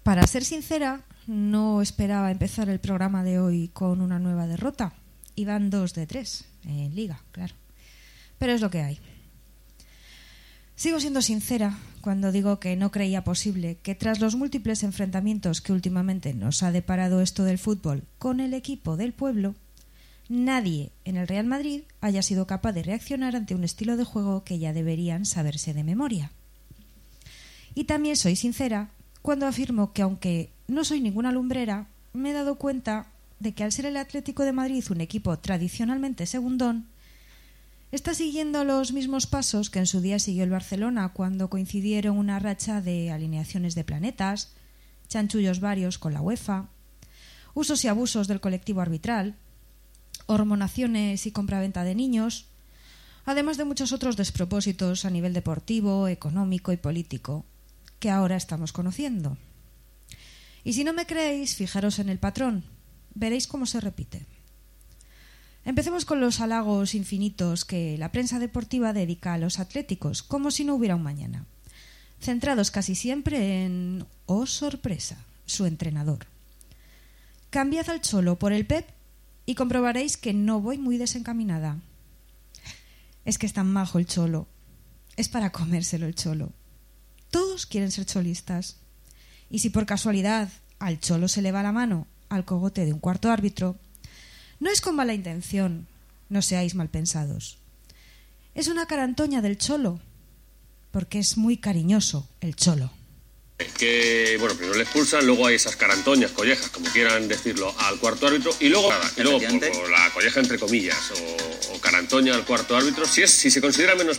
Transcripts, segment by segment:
Para ser sincera, no esperaba empezar el programa de hoy con una nueva derrota. Iban 2 de 3 en Liga, claro. Pero es lo que hay. Sigo siendo sincera cuando digo que no creía posible que tras los múltiples enfrentamientos que últimamente nos ha deparado esto del fútbol con el equipo del pueblo, nadie en el Real Madrid haya sido capaz de reaccionar ante un estilo de juego que ya deberían saberse de memoria. Y también soy sincera cuando afirmo que, aunque no soy ninguna lumbrera, me he dado cuenta de que al ser el Atlético de Madrid un equipo tradicionalmente segundón, está siguiendo los mismos pasos que en su día siguió el Barcelona cuando coincidieron una racha de alineaciones de planetas, chanchullos varios con la UEFA, usos y abusos del colectivo arbitral, hormonaciones y compraventa de niños, además de muchos otros despropósitos a nivel deportivo, económico y político que ahora estamos conociendo. Y si no me creéis, fijaros en el patrón, veréis cómo se repite. Empecemos con los halagos infinitos que la prensa deportiva dedica a los atléticos, como si no hubiera un mañana, centrados casi siempre en, oh sorpresa, su entrenador. Cambiad al Cholo por el Pep y comprobaréis que no voy muy desencaminada. Es que es tan majo el Cholo, es para comérselo el Cholo. Todos quieren ser cholistas. Y si por casualidad al Cholo se le va la mano al cogote de un cuarto árbitro, no es con mala intención, no seáis mal pensados. Es una carantoña del Cholo, porque es muy cariñoso el Cholo. Que, bueno, primero le expulsan, luego hay esas carantoñas, collejas, como quieran decirlo, al cuarto árbitro, y luego por la colleja entre comillas, o carantoña al cuarto árbitro, si se considera menos...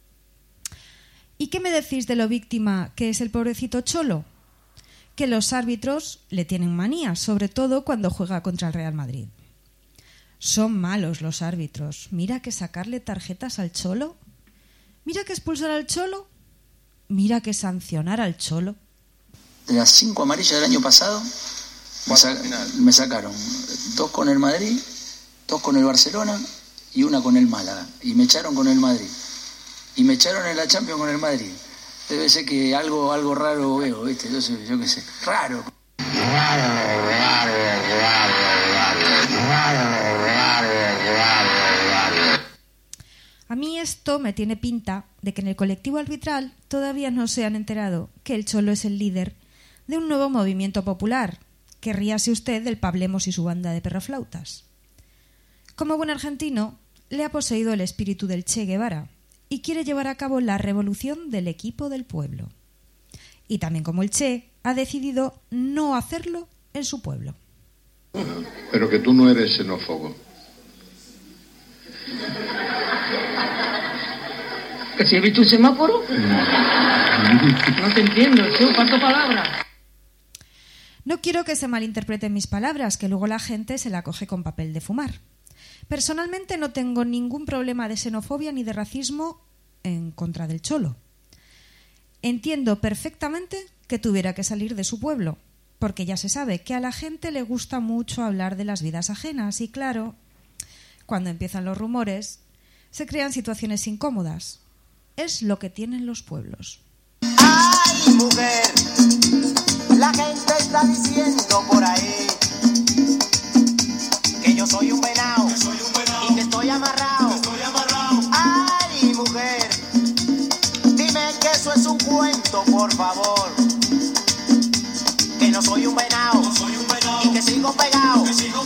¿Y qué me decís de lo víctima que es el pobrecito Cholo? Que los árbitros le tienen manía, sobre todo cuando juega contra el Real Madrid. Son malos los árbitros. Mira que sacarle tarjetas al Cholo. Mira que expulsar al Cholo. Mira que sancionar al Cholo. De las 5 amarillas del año pasado, me sacaron 2 con el Madrid, 2 con el Barcelona y 1 con el Málaga. Y me echaron con el Madrid. Y me echaron en la Champions con el Madrid. Debe ser que algo raro veo, ¿viste? Entonces, yo qué sé, raro. A mí esto me tiene pinta de que en el colectivo arbitral todavía no se han enterado que el Cholo es el líder de un nuevo movimiento popular, que ríase usted del Pablemos y su banda de perroflautas. Como buen argentino, le ha poseído el espíritu del Che Guevara y quiere llevar a cabo la revolución del equipo del pueblo. Y también como el Che ha decidido no hacerlo en su pueblo. Pero que tú no eres xenófobo. ¿Que si he visto un semáforo? No te entiendo, tío, ¿cuántas palabras? No quiero que se malinterpreten mis palabras, que luego la gente se la coge con papel de fumar. Personalmente no tengo ningún problema de xenofobia ni de racismo en contra del Cholo. Entiendo perfectamente que tuviera que salir de su pueblo, porque ya se sabe que a la gente le gusta mucho hablar de las vidas ajenas y, claro, cuando empiezan los rumores, se crean situaciones incómodas. Es lo que tienen los pueblos. ¡Ay, mujer! La gente está diciendo por ahí que yo soy un venado y que estoy amarrado. ¡Ay, mujer! Dime que eso es un cuento, por favor. Que no soy un venado y que sigo pegado.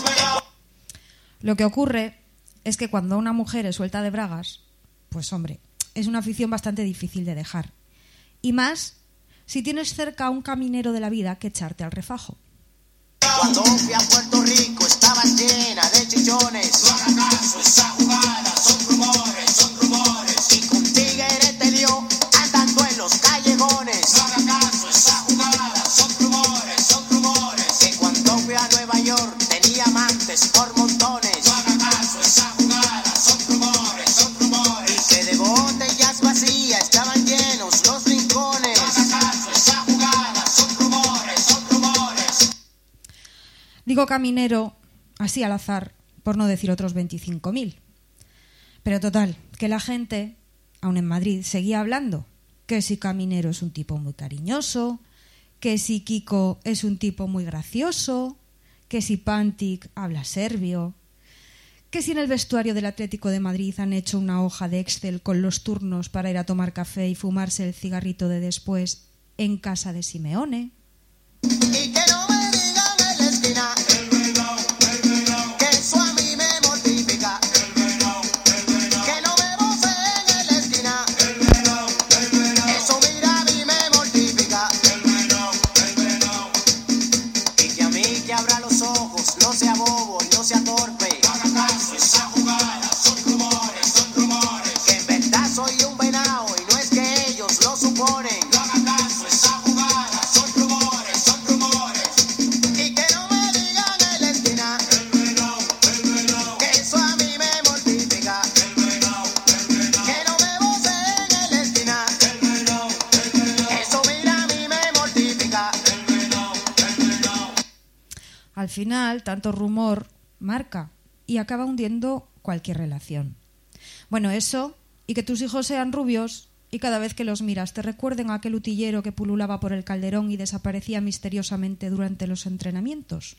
Lo que ocurre es que cuando una mujer es suelta de bragas, pues hombre, es una afición bastante difícil de dejar. Y más si tienes cerca a un caminero de la vida que echarte al refajo. Cuando fui a Puerto Rico estaba llena de chichones. No hagas caso, esa jugada son rumores. Y con tigre te dio andando en los callejones. No hagas caso, esa jugada son rumores. Que cuando fui a Nueva York tenía amantes por montones. No hagas caso, esa jugada son rumores. Y que de botellas vacías estaban llenos los rincones. No hagas caso, esa jugada son rumores. Digo caminero así al azar, por no decir otros 25.000. Pero total, que la gente, aun en Madrid, seguía hablando que si Caminero es un tipo muy cariñoso, que si Kiko es un tipo muy gracioso, que si Pantic habla serbio, que si en el vestuario del Atlético de Madrid han hecho una hoja de Excel con los turnos para ir a tomar café y fumarse el cigarrito de después en casa de Simeone. Y que no me digan en la esquina que eso a mí me mortifica. Que no me voceen en la esquina, eso mira a mí me mortifica. Y que a mí que abra los ojos, no sea bobo y no sea torpe. Haga caso, esa jugada son rumores. Que en verdad soy un venado y no es que ellos lo suponen. Haga caso, esa jugada son rumores. Y que no me digan en la esquina que eso a mí me mortifica. Que no me voceen en la esquina, eso mira a mí me mortifica. Al final, tanto rumor marca y acaba hundiendo cualquier relación. Bueno, eso, y que tus hijos sean rubios y cada vez que los miras te recuerden a aquel utillero que pululaba por el Calderón y desaparecía misteriosamente durante los entrenamientos.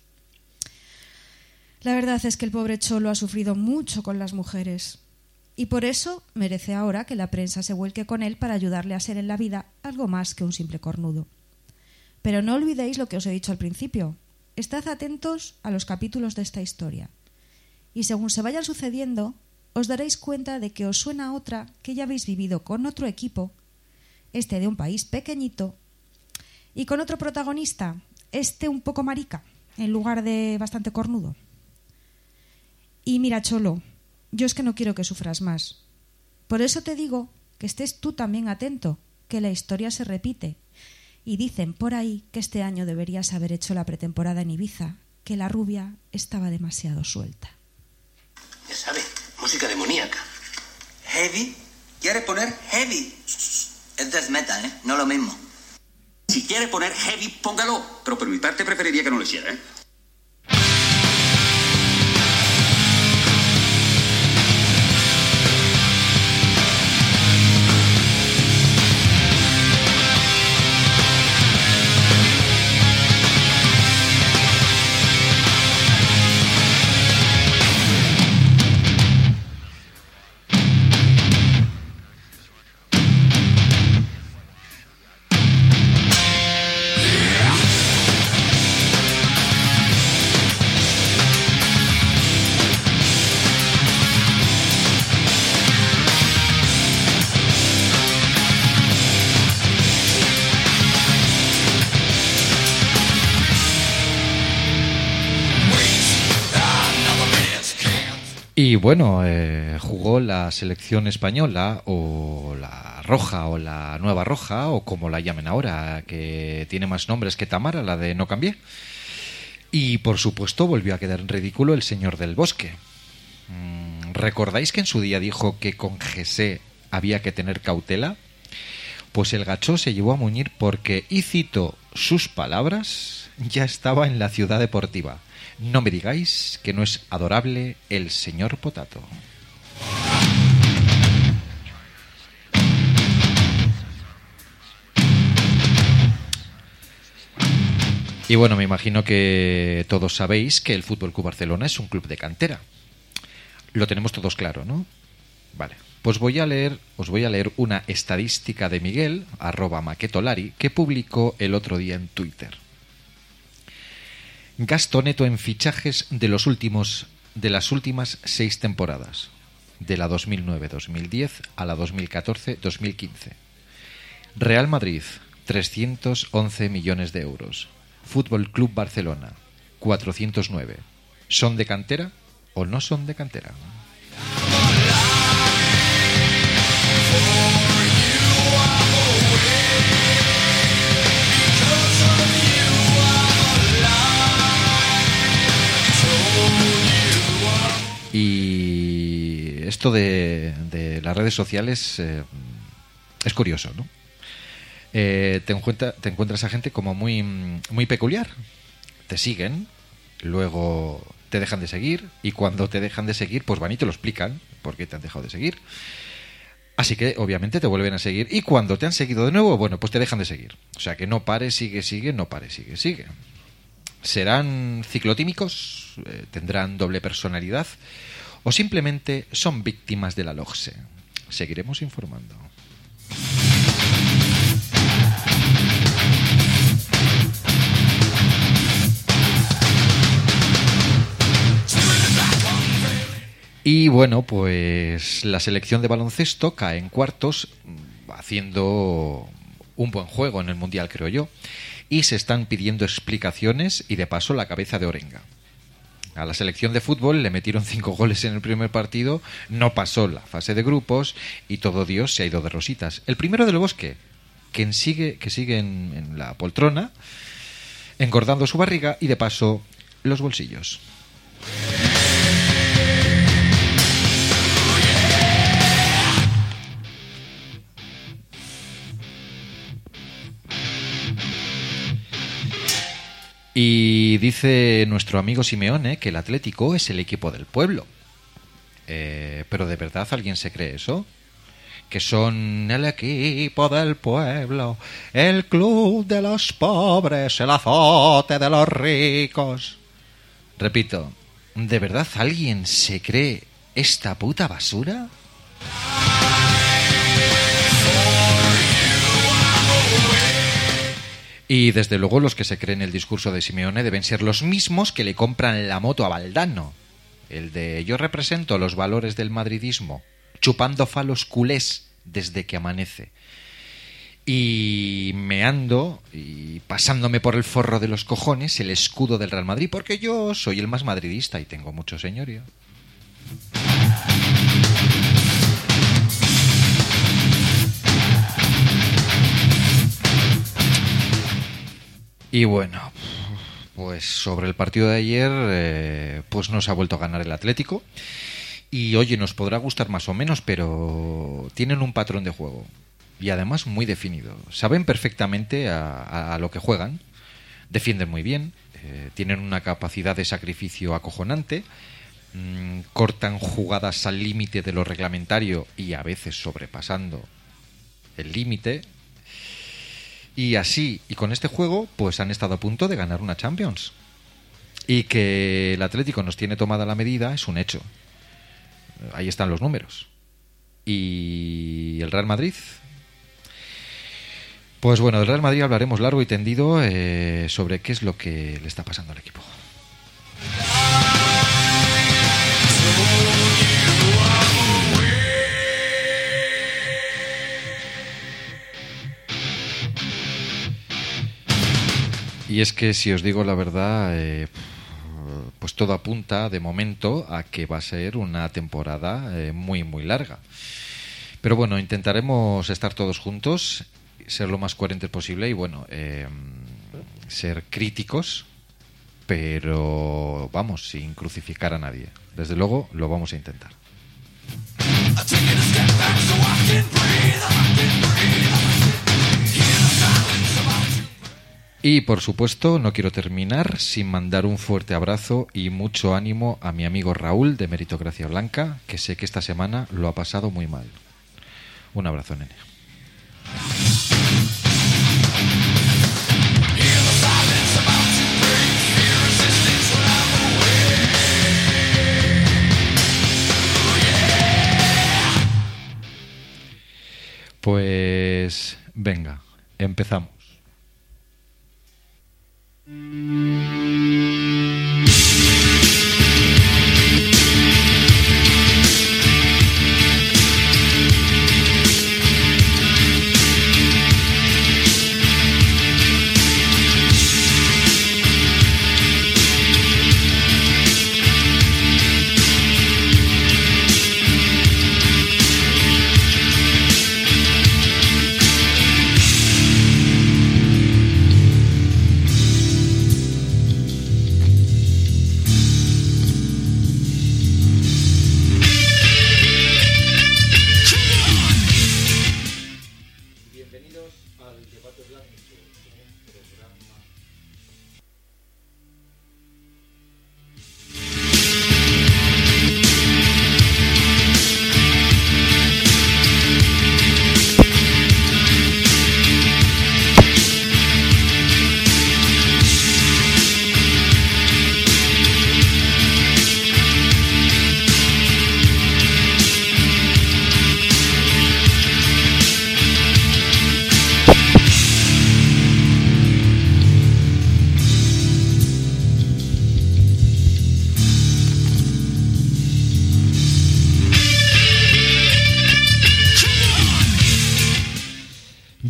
La verdad es que el pobre Cholo ha sufrido mucho con las mujeres y por eso merece ahora que la prensa se vuelque con él para ayudarle a ser en la vida algo más que un simple cornudo. Pero no olvidéis lo que os he dicho al principio. Estad atentos a los capítulos de esta historia y según se vayan sucediendo os daréis cuenta de que os suena otra que ya habéis vivido con otro equipo, este de un país pequeñito, y con otro protagonista, este un poco marica, en lugar de bastante cornudo. Y mira, Cholo, yo es que no quiero que sufras más. Por eso te digo que estés tú también atento, que la historia se repite. Y dicen por ahí que este año deberías haber hecho la pretemporada en Ibiza, que la rubia estaba demasiado suelta. Ya sabe, música demoníaca. ¿Heavy? ¿Quiere poner heavy? Es death metal, ¿eh? No lo mismo. Si quiere poner heavy, póngalo. Pero por mi parte preferiría que no lo hiciera, ¿eh? Y bueno, jugó la selección española, o la roja, o la nueva roja, o como la llamen ahora, que tiene más nombres que Tamara, la de No Cambié. Y por supuesto volvió a quedar en ridículo el señor del Bosque. ¿Recordáis que en su día dijo que con José había que tener cautela? Pues el gacho se llevó a muñir porque, y cito sus palabras, ya estaba en la ciudad deportiva. No me digáis que no es adorable el señor Potato. Y bueno, me imagino que todos sabéis que el FC Barcelona es un club de cantera. Lo tenemos todos claro, ¿no? Vale. Pues os voy a leer una estadística de Miguel, @maquetolari, que publicó el otro día en Twitter. Gasto neto en fichajes de las últimas 6 temporadas, de la 2009-2010 a la 2014-2015. Real Madrid, 311 millones de euros. Fútbol Club Barcelona, 409. ¿Son de cantera o no son de cantera? Y esto de las redes sociales es curioso, ¿no? Te encuentras a gente como muy peculiar. Te siguen, luego te dejan de seguir, y cuando te dejan de seguir, pues van y te lo explican por qué te han dejado de seguir. Así que obviamente te vuelven a seguir y cuando te han seguido de nuevo, bueno, pues te dejan de seguir. O sea que no pare, sigue, no pare, sigue. ¿Serán ciclotímicos? ¿Tendrán doble personalidad? ¿O simplemente son víctimas de la LOGSE? Seguiremos informando. Y bueno, pues la selección de baloncesto cae en cuartos, haciendo un buen juego en el Mundial, creo yo, y se están pidiendo explicaciones y de paso la cabeza de Orenga. A la selección de fútbol le metieron 5 goles en el primer partido, no pasó la fase de grupos y todo Dios se ha ido de rositas. El primero del Bosque, que sigue en la poltrona, engordando su barriga y de paso los bolsillos. Y dice nuestro amigo Simeone que el Atlético es el equipo del pueblo. ¿Pero de verdad alguien se cree eso? Que son el equipo del pueblo, el club de los pobres, el azote de los ricos. Repito, ¿de verdad alguien se cree esta puta basura? Y desde luego los que se creen el discurso de Simeone deben ser los mismos que le compran la moto a Valdano. El de yo represento los valores del madridismo, chupando falos culés desde que amanece. Y meando y pasándome por el forro de los cojones el escudo del Real Madrid, porque yo soy el más madridista y tengo mucho señorío. Y bueno, pues sobre el partido de ayer, pues nos ha vuelto a ganar el Atlético. Y oye, nos podrá gustar más o menos, pero tienen un patrón de juego. Y además muy definido. Saben perfectamente a lo que juegan. Defienden muy bien. Tienen una capacidad de sacrificio acojonante. Cortan jugadas al límite de lo reglamentario y a veces sobrepasando el límite. Y así, y con este juego, pues han estado a punto de ganar una Champions. Y que el Atlético nos tiene tomada la medida es un hecho. Ahí están los números. ¿Y el Real Madrid? Pues bueno, del Real Madrid hablaremos largo y tendido sobre qué es lo que le está pasando al equipo. Y es que si os digo la verdad, pues todo apunta de momento a que va a ser una temporada muy muy larga. Pero bueno, intentaremos estar todos juntos, ser lo más coherentes posible y bueno, ser críticos, pero vamos, sin crucificar a nadie. Desde luego lo vamos a intentar. Y por supuesto no quiero terminar sin mandar un fuerte abrazo y mucho ánimo a mi amigo Raúl de Meritocracia Blanca, que sé que esta semana lo ha pasado muy mal. Un abrazo, nene. Pues venga, empezamos.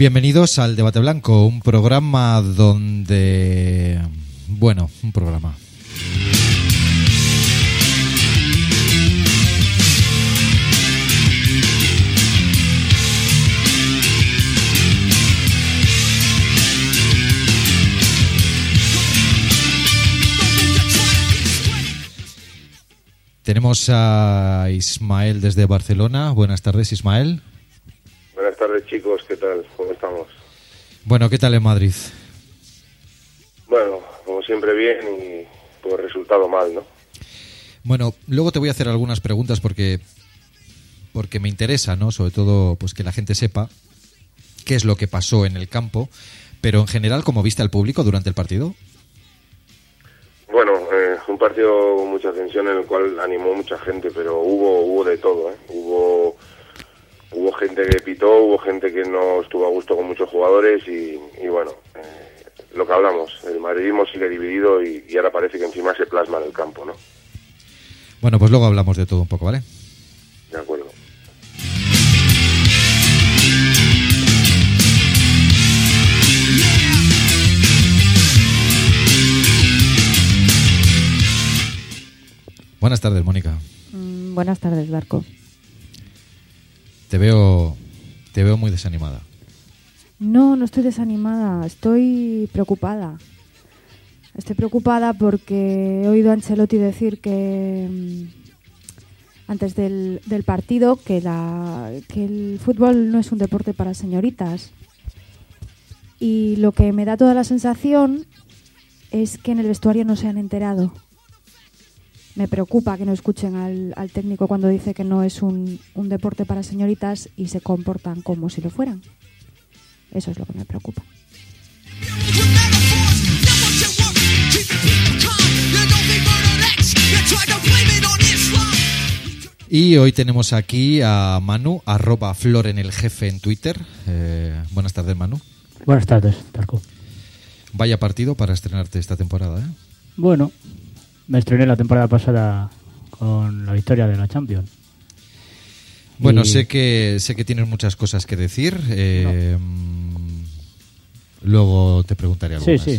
Bienvenidos al Debate Blanco, un programa donde... Bueno, un programa. Tenemos a Ismael desde Barcelona. Buenas tardes, Ismael. Buenas tardes, chicos. ¿Qué tal? ¿Cómo estamos? Bueno, ¿qué tal en Madrid? Bueno, como siempre bien y por resultado mal, ¿no? Bueno, luego te voy a hacer algunas preguntas porque me interesa, ¿no? Sobre todo, pues que la gente sepa qué es lo que pasó en el campo. Pero en general, ¿cómo viste al público durante el partido? Bueno, un partido con mucha tensión en el cual animó mucha gente, pero hubo de todo, ¿eh? Hubo gente que pitó, hubo gente que no estuvo a gusto con muchos jugadores y bueno, lo que hablamos, el madridismo sigue dividido y ahora parece que encima se plasma en el campo, ¿no? Bueno, pues luego hablamos de todo un poco, ¿vale? De acuerdo. Buenas tardes, Mónica. Buenas tardes, Barco. Te veo muy desanimada. No estoy desanimada, estoy preocupada. Estoy preocupada porque he oído a Ancelotti decir que antes del partido que el fútbol no es un deporte para señoritas. Y lo que me da toda la sensación es que en el vestuario no se han enterado. Me preocupa que no escuchen al técnico cuando dice que no es un deporte para señoritas y se comportan como si lo fueran. Eso es lo que me preocupa. Y hoy tenemos aquí a Manu, @floreneljefe en Twitter. Buenas tardes, Manu. Buenas tardes, Tarco. Vaya partido para estrenarte esta temporada, ¿eh? Bueno, me estrené la temporada pasada con la victoria de la Champions. Bueno, sé que tienes muchas cosas que decir. Luego te preguntaré algo más. Sí.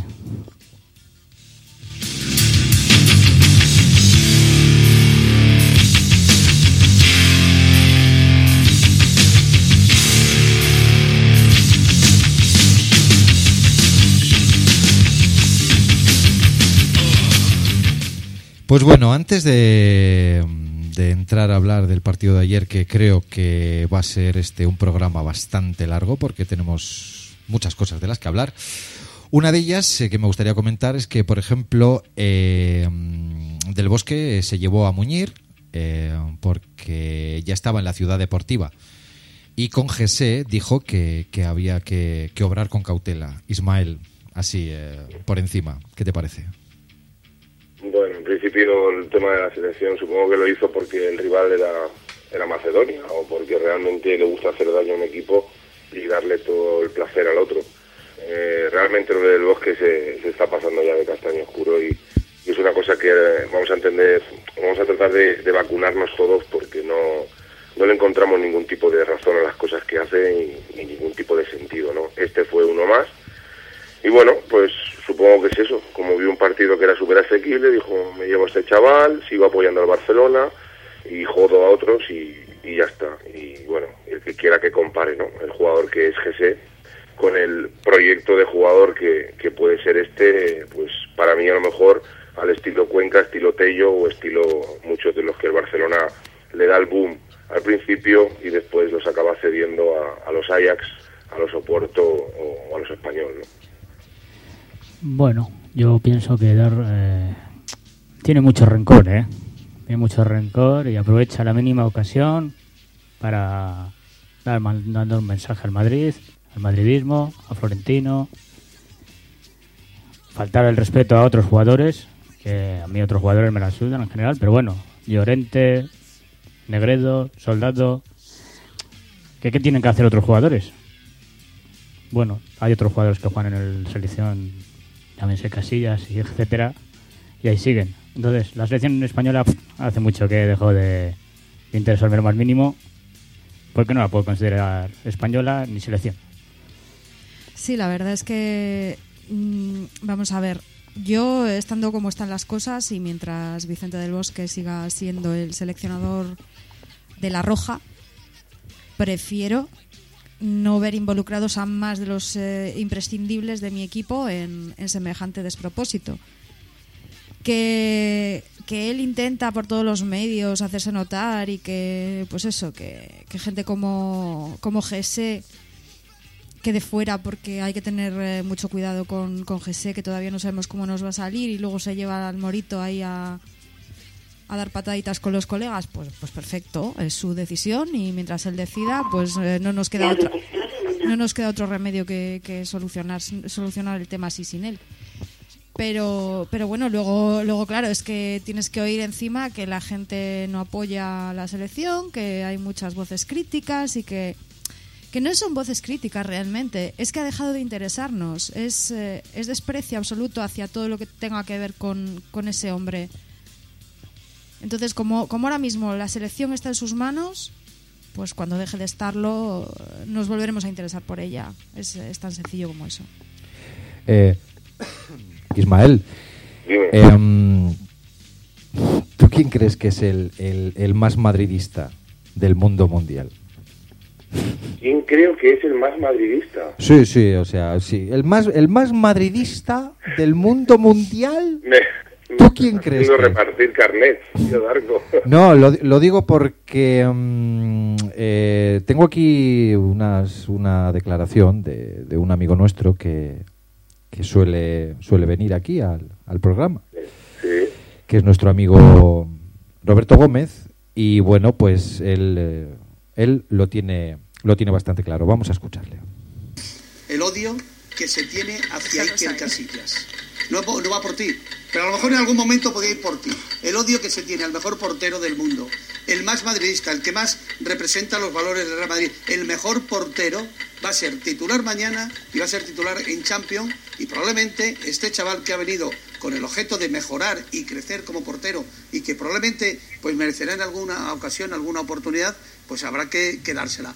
Pues bueno, antes de entrar a hablar del partido de ayer, que creo que va a ser un programa bastante largo porque tenemos muchas cosas de las que hablar. Una de ellas que me gustaría comentar es que, por ejemplo, Del Bosque se llevó a Muñir porque ya estaba en la ciudad deportiva y con José dijo que había que obrar con cautela. Ismael, así por encima, ¿qué te parece? Bueno, en principio el tema de la selección supongo que lo hizo porque el rival era Macedonia o porque realmente le gusta hacer daño a un equipo y darle todo el placer al otro. Realmente lo del Bosque se está pasando ya de castaño oscuro y es una cosa que vamos a tratar de vacunarnos todos porque no le encontramos ningún tipo de razón a las cosas que hace ni ningún tipo de sentido, ¿no? Este fue uno más. Y bueno, pues supongo que es eso. Como vi un partido que era súper asequible, dijo, me llevo a este chaval, sigo apoyando al Barcelona y jodo a otros y ya está. Y bueno, el que quiera que compare, ¿no? El jugador que es José con el proyecto de jugador que puede ser pues para mí a lo mejor al estilo Cuenca, estilo Tello o estilo muchos de los que el Barcelona le da el boom al principio y después los acaba cediendo a los Ajax, a los Oporto o a los Español, ¿no? Bueno, yo pienso que tiene mucho rencor, Tiene mucho rencor y aprovecha la mínima ocasión para dando un mensaje al Madrid, al madridismo, a Florentino. Faltar el respeto a otros jugadores, que a mí otros jugadores me la sudan en general, pero bueno, Llorente, Negredo, Soldado, ¿qué tienen que hacer otros jugadores? Bueno, hay otros jugadores que juegan en la selección, llámense Casillas y etcétera, y ahí siguen. Entonces, la selección española hace mucho que dejó de interesarme lo más mínimo, porque no la puedo considerar española ni selección. Sí, la verdad es que vamos a ver, yo estando como están las cosas y mientras Vicente del Bosque siga siendo el seleccionador de la Roja, prefiero no ver involucrados a más de los imprescindibles de mi equipo en semejante despropósito. Que él intenta por todos los medios hacerse notar y que, pues eso, que gente como Jesse quede fuera, porque hay que tener mucho cuidado con Jesse, que todavía no sabemos cómo nos va a salir, y luego se lleva al Morito ahí a dar pataditas con los colegas, pues perfecto, es su decisión, y mientras él decida, pues no nos queda otro remedio que solucionar el tema así sin él. Pero bueno, luego claro, es que tienes que oír encima que la gente no apoya a la selección, que hay muchas voces críticas y que no son voces críticas realmente, es que ha dejado de interesarnos, es desprecio absoluto hacia todo lo que tenga que ver con ese hombre. Entonces, como ahora mismo la selección está en sus manos, pues cuando deje de estarlo nos volveremos a interesar por ella. Es tan sencillo como eso. Ismael, ¿tú quién crees que es el más madridista del mundo mundial? ¿Quién creo que es el más madridista? Sí, o sea, sí. El más madridista del mundo mundial. ¿Tú quién crees? Repartir carnet, tío Darko. No, lo digo porque tengo aquí una declaración de un amigo nuestro que suele venir aquí al programa, sí, que es nuestro amigo Roberto Gómez, y bueno, pues él lo tiene bastante claro. Vamos a escucharle. El odio que se tiene hacia Iker Casillas. No va por ti, pero a lo mejor en algún momento podría ir por ti. El odio que se tiene al mejor portero del mundo, el más madridista, el que más representa los valores del Real Madrid, el mejor portero, va a ser titular mañana y va a ser titular en Champions, y probablemente este chaval que ha venido con el objeto de mejorar y crecer como portero y que probablemente pues merecerá en alguna ocasión, alguna oportunidad, pues habrá que dársela.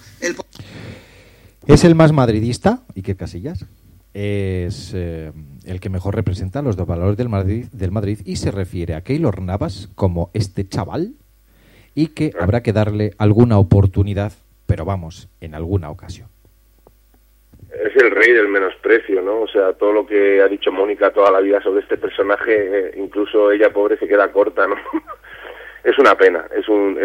Es el más madridista, Iker Casillas. Es el que mejor representa los dos valores del Madrid, y se refiere a Keylor Navas como este chaval, y que habrá que darle alguna oportunidad, pero vamos, en alguna ocasión. Es el rey del menosprecio, ¿no? O sea, todo lo que ha dicho Mónica toda la vida sobre este personaje, incluso ella, pobre, se queda corta, ¿no? Es una pena, es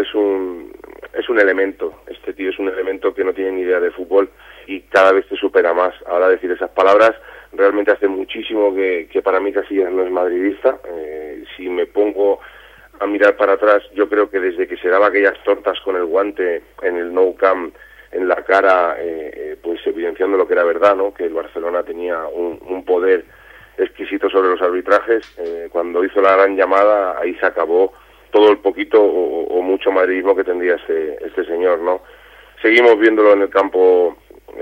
un elemento, este tío es un elemento que no tiene ni idea de fútbol y cada vez te supera más. Ahora decir esas palabras realmente hace muchísimo que para mí Casillas no es madridista. Si me pongo a mirar para atrás, yo creo que desde que se daba aquellas tortas con el guante en el Nou Camp en la cara, pues evidenciando lo que era verdad, ¿no? Que el Barcelona tenía un poder exquisito sobre los arbitrajes. Cuando hizo la gran llamada, ahí se acabó todo el poquito o mucho madridismo que tendría este señor, ¿no? Seguimos viéndolo en el campo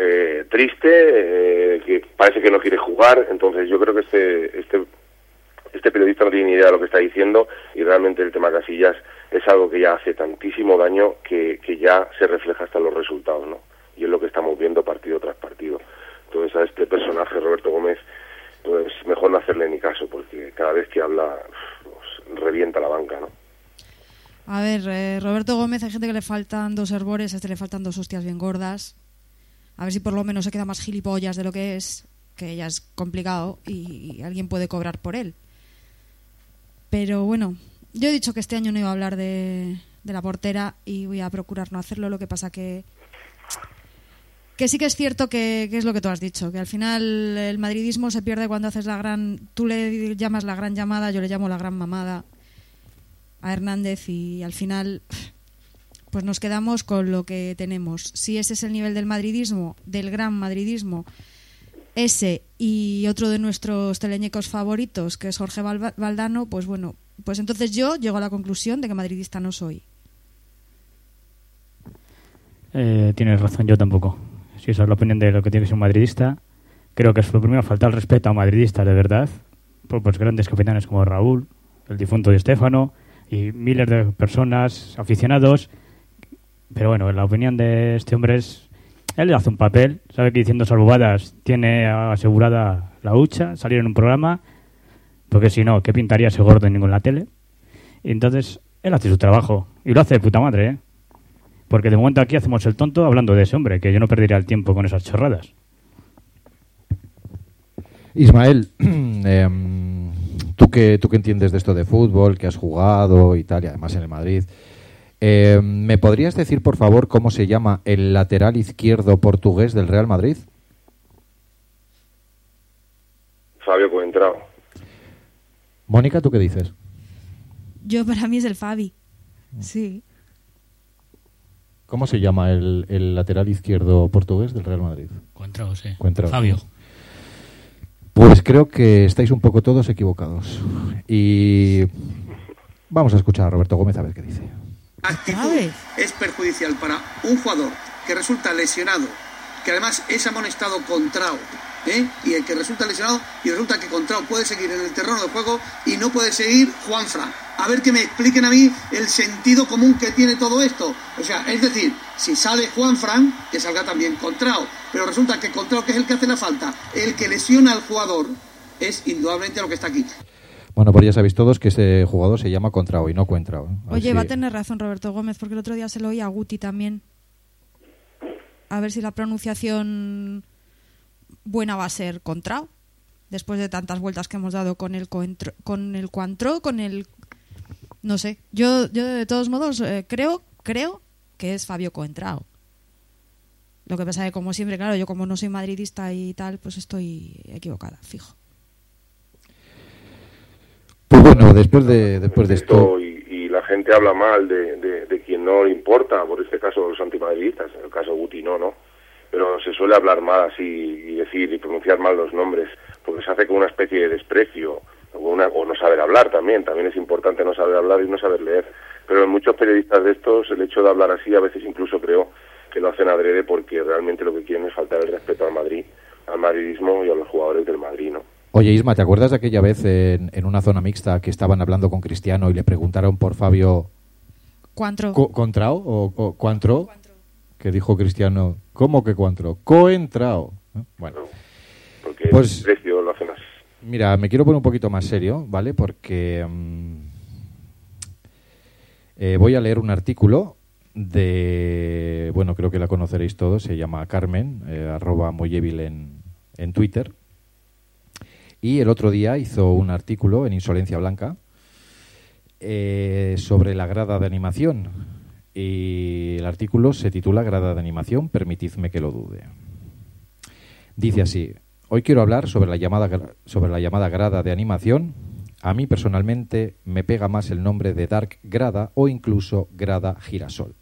triste, que parece que no quiere jugar. Entonces yo creo que este periodista no tiene ni idea de lo que está diciendo, y realmente el tema Casillas es algo que ya hace tantísimo daño que ya se refleja hasta en los resultados, ¿no? Y es lo que estamos viendo partido tras partido. Entonces a este personaje, Roberto Gómez, pues mejor no hacerle ni caso, porque cada vez que habla pues, revienta la banca, ¿no? A ver, Roberto Gómez, hay gente que le faltan 2 herbores, a este le faltan 2 hostias bien gordas. A ver si por lo menos se queda más gilipollas de lo que es, que ya es complicado y alguien puede cobrar por él. Pero bueno, yo he dicho que este año no iba a hablar de la portera y voy a procurar no hacerlo. Lo que pasa que sí que es cierto que es lo que tú has dicho, que al final el madridismo se pierde cuando haces tú le llamas la gran llamada, yo le llamo la gran mamada a Hernández, y al final pues nos quedamos con lo que tenemos. Si ese es el nivel del madridismo, del gran madridismo, ese y otro de nuestros teleñecos favoritos, que es Jorge Valdano, pues bueno, pues entonces yo llego a la conclusión de que madridista no soy. Tienes razón, yo tampoco. Si esa es la opinión de lo que tiene que ser un madridista, creo que es lo primero faltar el respeto a madridistas de verdad, por pues grandes capitanes como Raúl, el difunto Di Stéfano y miles de personas, aficionados. Pero bueno, la opinión de este hombre es Él hace un papel, sabe que diciendo salvadas tiene asegurada la hucha, salir en un programa, porque si no, ¿qué pintaría ese gordo en la tele? Y entonces, él hace su trabajo, y lo hace de puta madre, ¿eh? Porque de momento aquí hacemos el tonto hablando de ese hombre, que yo no perdería el tiempo con esas chorradas. Ismael, ¿tú qué entiendes de esto de fútbol, que has jugado y tal, y además en el Madrid? ¿Me podrías decir, por favor, cómo se llama el lateral izquierdo portugués del Real Madrid? Fabio Coentrao. Mónica, ¿tú qué dices? Yo, para mí es el Fabi. Sí. ¿Cómo se llama el lateral izquierdo portugués del Real Madrid? Coentrao, sí. Coentrao. Fabio. Pues creo que estáis un poco todos equivocados. Y vamos a escuchar a Roberto Gómez a ver qué dice. Actitud es perjudicial para un jugador que resulta lesionado, que además es amonestado Contrao, y el que resulta lesionado, y resulta que Contrao puede seguir en el terreno de juego y no puede seguir Juanfran. A ver que me expliquen a mí el sentido común que tiene todo esto. O sea, es decir, si sale Juanfran, que salga también Contrao. Pero resulta que Contrao, que es el que hace la falta, el que lesiona al jugador, es indudablemente lo que está aquí. Bueno, pues ya sabéis todos que ese jugador se llama Contrao y no Coentrao. Oye, va a tener razón Roberto Gómez, porque el otro día se lo oí a Guti también. A ver si la pronunciación buena va a ser Contrao, después de tantas vueltas que hemos dado con el Coentrao, con el... No sé, yo de todos modos creo que es Fabio Coentrao. Lo que pasa es que, como siempre, claro, yo como no soy madridista y tal, pues estoy equivocada, fijo. Pues bueno, después de esto... Y la gente habla mal de quien no le importa, por este caso los antimadridistas, en el caso Guti no, pero se suele hablar mal así y decir y pronunciar mal los nombres, porque se hace con una especie de desprecio, o no saber hablar también es importante no saber hablar y no saber leer, pero en muchos periodistas de estos el hecho de hablar así a veces incluso creo que lo hacen adrede porque realmente lo que quieren es faltar el respeto al Madrid, al madridismo y a los jugadores del Madrid, ¿no? Oye, Isma, ¿te acuerdas de aquella vez en una zona mixta que estaban hablando con Cristiano y le preguntaron por Fabio Contrao o Coentrao? Que dijo Cristiano, ¿cómo que Coentrao? Coentrao. Bueno, porque pues el precio lo hacen así. Mira, me quiero poner un poquito más serio, ¿vale? Porque voy a leer un artículo de, bueno, creo que la conoceréis todos, se llama Carmen, @moyevil en Twitter. Y el otro día hizo un artículo en Insolencia Blanca sobre la grada de animación. Y el artículo se titula Grada de animación, permitidme que lo dude. Dice así: hoy quiero hablar sobre la llamada grada de animación. A mí personalmente me pega más el nombre de Dark Grada o incluso Grada Girasol.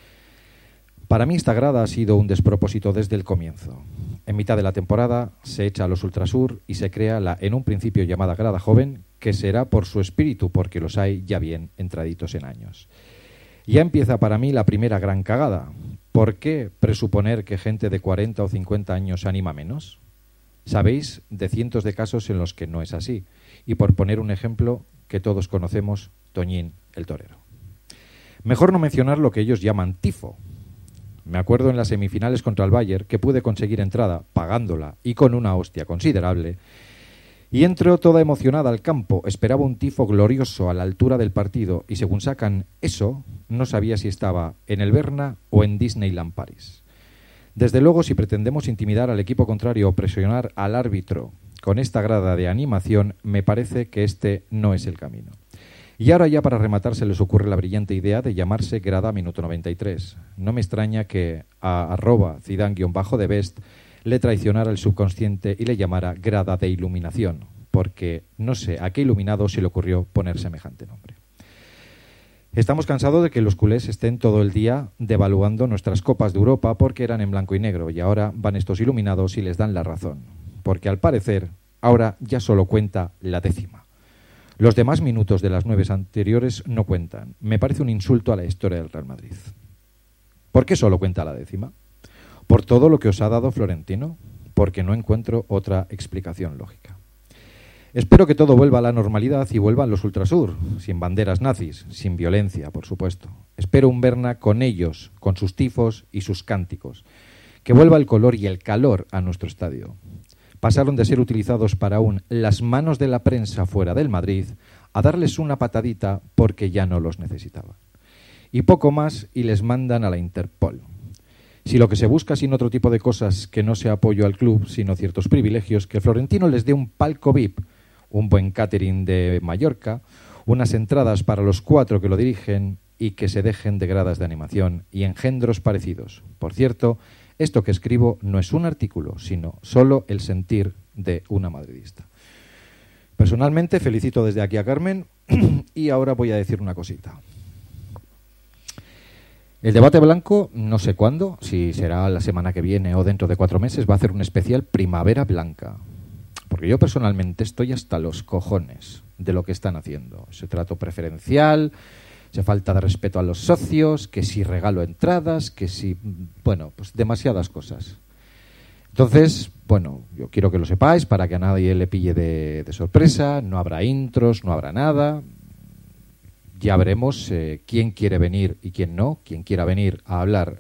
Para mí esta grada ha sido un despropósito desde el comienzo. En mitad de la temporada se echa a los Ultrasur y se crea la en un principio llamada grada joven, que será por su espíritu, porque los hay ya bien entraditos en años. Ya empieza para mí la primera gran cagada. ¿Por qué presuponer que gente de 40 o 50 años anima menos? Sabéis de cientos de casos en los que no es así. Y por poner un ejemplo que todos conocemos, Toñín el torero. Mejor no mencionar lo que ellos llaman tifo. Me acuerdo en las semifinales contra el Bayern que pude conseguir entrada pagándola y con una hostia considerable. Y entro toda emocionada al campo, esperaba un tifo glorioso a la altura del partido y según sacan eso, no sabía si estaba en el Berna o en Disneyland Paris. Desde luego, si pretendemos intimidar al equipo contrario o presionar al árbitro con esta grada de animación, me parece que este no es el camino. Y ahora ya para rematar se les ocurre la brillante idea de llamarse grada minuto 93. No me extraña que a @Zidane_de-best le traicionara el subconsciente y le llamara grada de iluminación, porque no sé a qué iluminado se le ocurrió poner semejante nombre. Estamos cansados de que los culés estén todo el día devaluando nuestras copas de Europa porque eran en blanco y negro y ahora van estos iluminados y les dan la razón, porque al parecer ahora ya solo cuenta la décima. Los demás minutos de las 9 anteriores no cuentan. Me parece un insulto a la historia del Real Madrid. ¿Por qué solo cuenta la décima? ¿Por todo lo que os ha dado Florentino? Porque no encuentro otra explicación lógica. Espero que todo vuelva a la normalidad y vuelvan los Ultrasur, sin banderas nazis, sin violencia, por supuesto. Espero un Berna con ellos, con sus tifos y sus cánticos. Que vuelva el color y el calor a nuestro estadio. Pasaron de ser utilizados para las manos de la prensa fuera del Madrid a darles una patadita porque ya no los necesitaban. Y poco más y les mandan a la Interpol. Si lo que se busca sin otro tipo de cosas que no sea apoyo al club, sino ciertos privilegios, que Florentino les dé un palco VIP, un buen catering de Mallorca, unas entradas para los 4 que lo dirigen y que se dejen de gradas de animación y engendros parecidos. Por cierto, esto que escribo no es un artículo, sino solo el sentir de una madridista. Personalmente felicito desde aquí a Carmen y ahora voy a decir una cosita. El debate blanco, no sé cuándo, si será la semana que viene o dentro de 4 meses, va a hacer un especial Primavera Blanca. Porque yo personalmente estoy hasta los cojones de lo que están haciendo. Ese trato preferencial, esa falta de respeto a los socios, que si regalo entradas, que si... Bueno, pues demasiadas cosas. Entonces, bueno, yo quiero que lo sepáis para que a nadie le pille de sorpresa. No habrá intros, no habrá nada. Ya veremos quién quiere venir y quién no. Quien quiera venir a hablar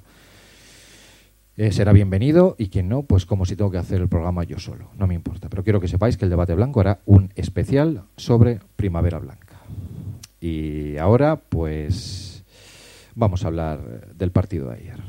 será bienvenido y quien no, pues como si tengo que hacer el programa yo solo. No me importa, pero quiero que sepáis que el Debate Blanco hará un especial sobre Primavera Blanca. Y ahora, pues, vamos a hablar del partido de ayer.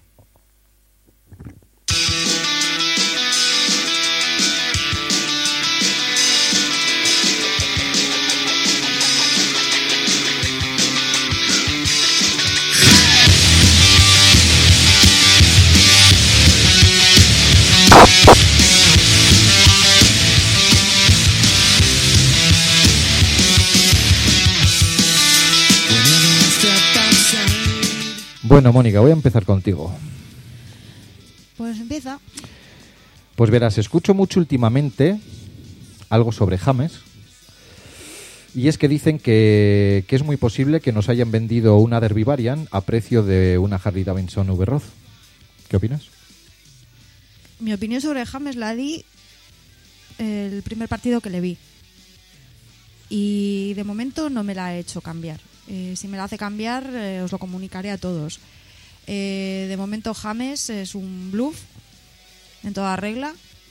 Bueno, Mónica, voy a empezar contigo. Pues empieza. Pues verás, escucho mucho últimamente algo sobre James. Y es que dicen que es muy posible que nos hayan vendido una Derby Variant a precio de una Harley Davidson V-Roth. ¿Qué opinas? Mi opinión sobre James la di el primer partido que le vi. Y de momento no me la ha hecho cambiar. Si me la hace cambiar, os lo comunicaré a todos. De momento James es un bluff en toda regla.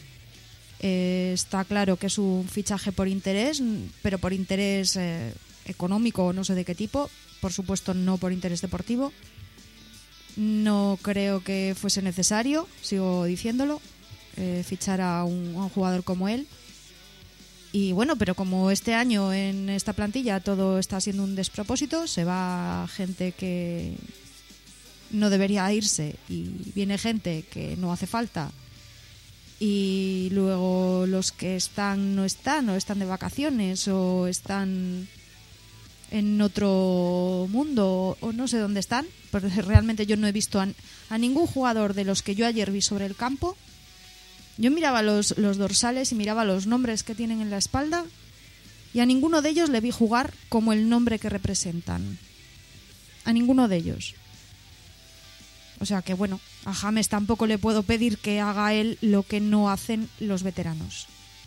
Está claro que es un fichaje por interés, pero por interés económico, no sé de qué tipo. Por supuesto no por interés deportivo. No creo que fuese necesario, sigo diciéndolo, fichar a un jugador como él. Y bueno, pero como este año en esta plantilla todo está siendo un despropósito, se va gente que no debería irse y viene gente que no hace falta, y luego los que están no están, o están de vacaciones, o están en otro mundo, o no sé dónde están, porque realmente yo no he visto a ningún jugador de los que yo ayer vi sobre el campo. Yo miraba los dorsales y miraba los nombres que tienen en la espalda y a ninguno de ellos le vi jugar como el nombre que representan. A ninguno de ellos. O sea que bueno, a James tampoco le puedo pedir que haga él lo que no hacen los veteranos.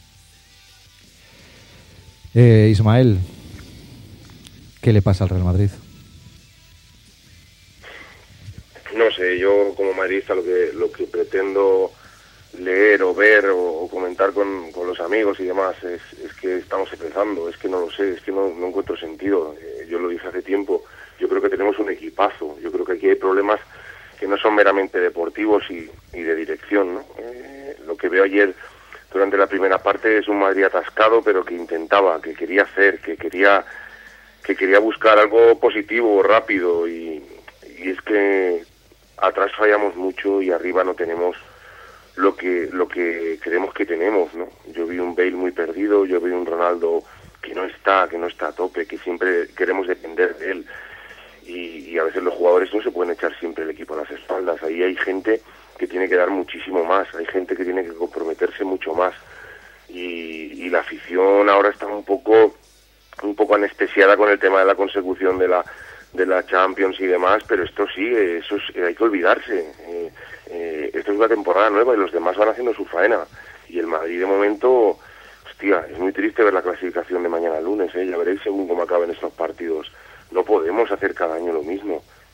Ismael, ¿qué le pasa al Real Madrid? No sé, yo como madridista lo que pretendo leer o ver o comentar con los amigos y demás es que estamos empezando, es que no lo sé, es que no encuentro sentido. Yo lo dije hace tiempo, yo creo que tenemos un equipazo, yo creo que aquí hay problemas que no son meramente deportivos y de dirección, ¿no? Lo que veo ayer durante la primera parte es un Madrid atascado, pero que intentaba, que quería hacer, que quería buscar algo positivo, rápido, y es que atrás fallamos mucho y arriba no tenemos lo que creemos que tenemos, ¿no? Yo vi un Bale muy perdido, yo vi un Ronaldo que no está a tope, que siempre queremos depender de él, y a veces los jugadores no se pueden echar siempre el equipo a las espaldas. Ahí hay gente que tiene que dar muchísimo más, hay gente que tiene que comprometerse mucho más, y la afición ahora está un poco anestesiada con el tema de la consecución de la Champions y demás, pero esto sí, hay que olvidarse. Esto es una temporada nueva y los demás van haciendo su faena, y el Madrid de momento, hostia, es muy triste ver la clasificación de mañana lunes, ya veréis según cómo acaben estos partidos. No podemos hacer cada año lo mismo,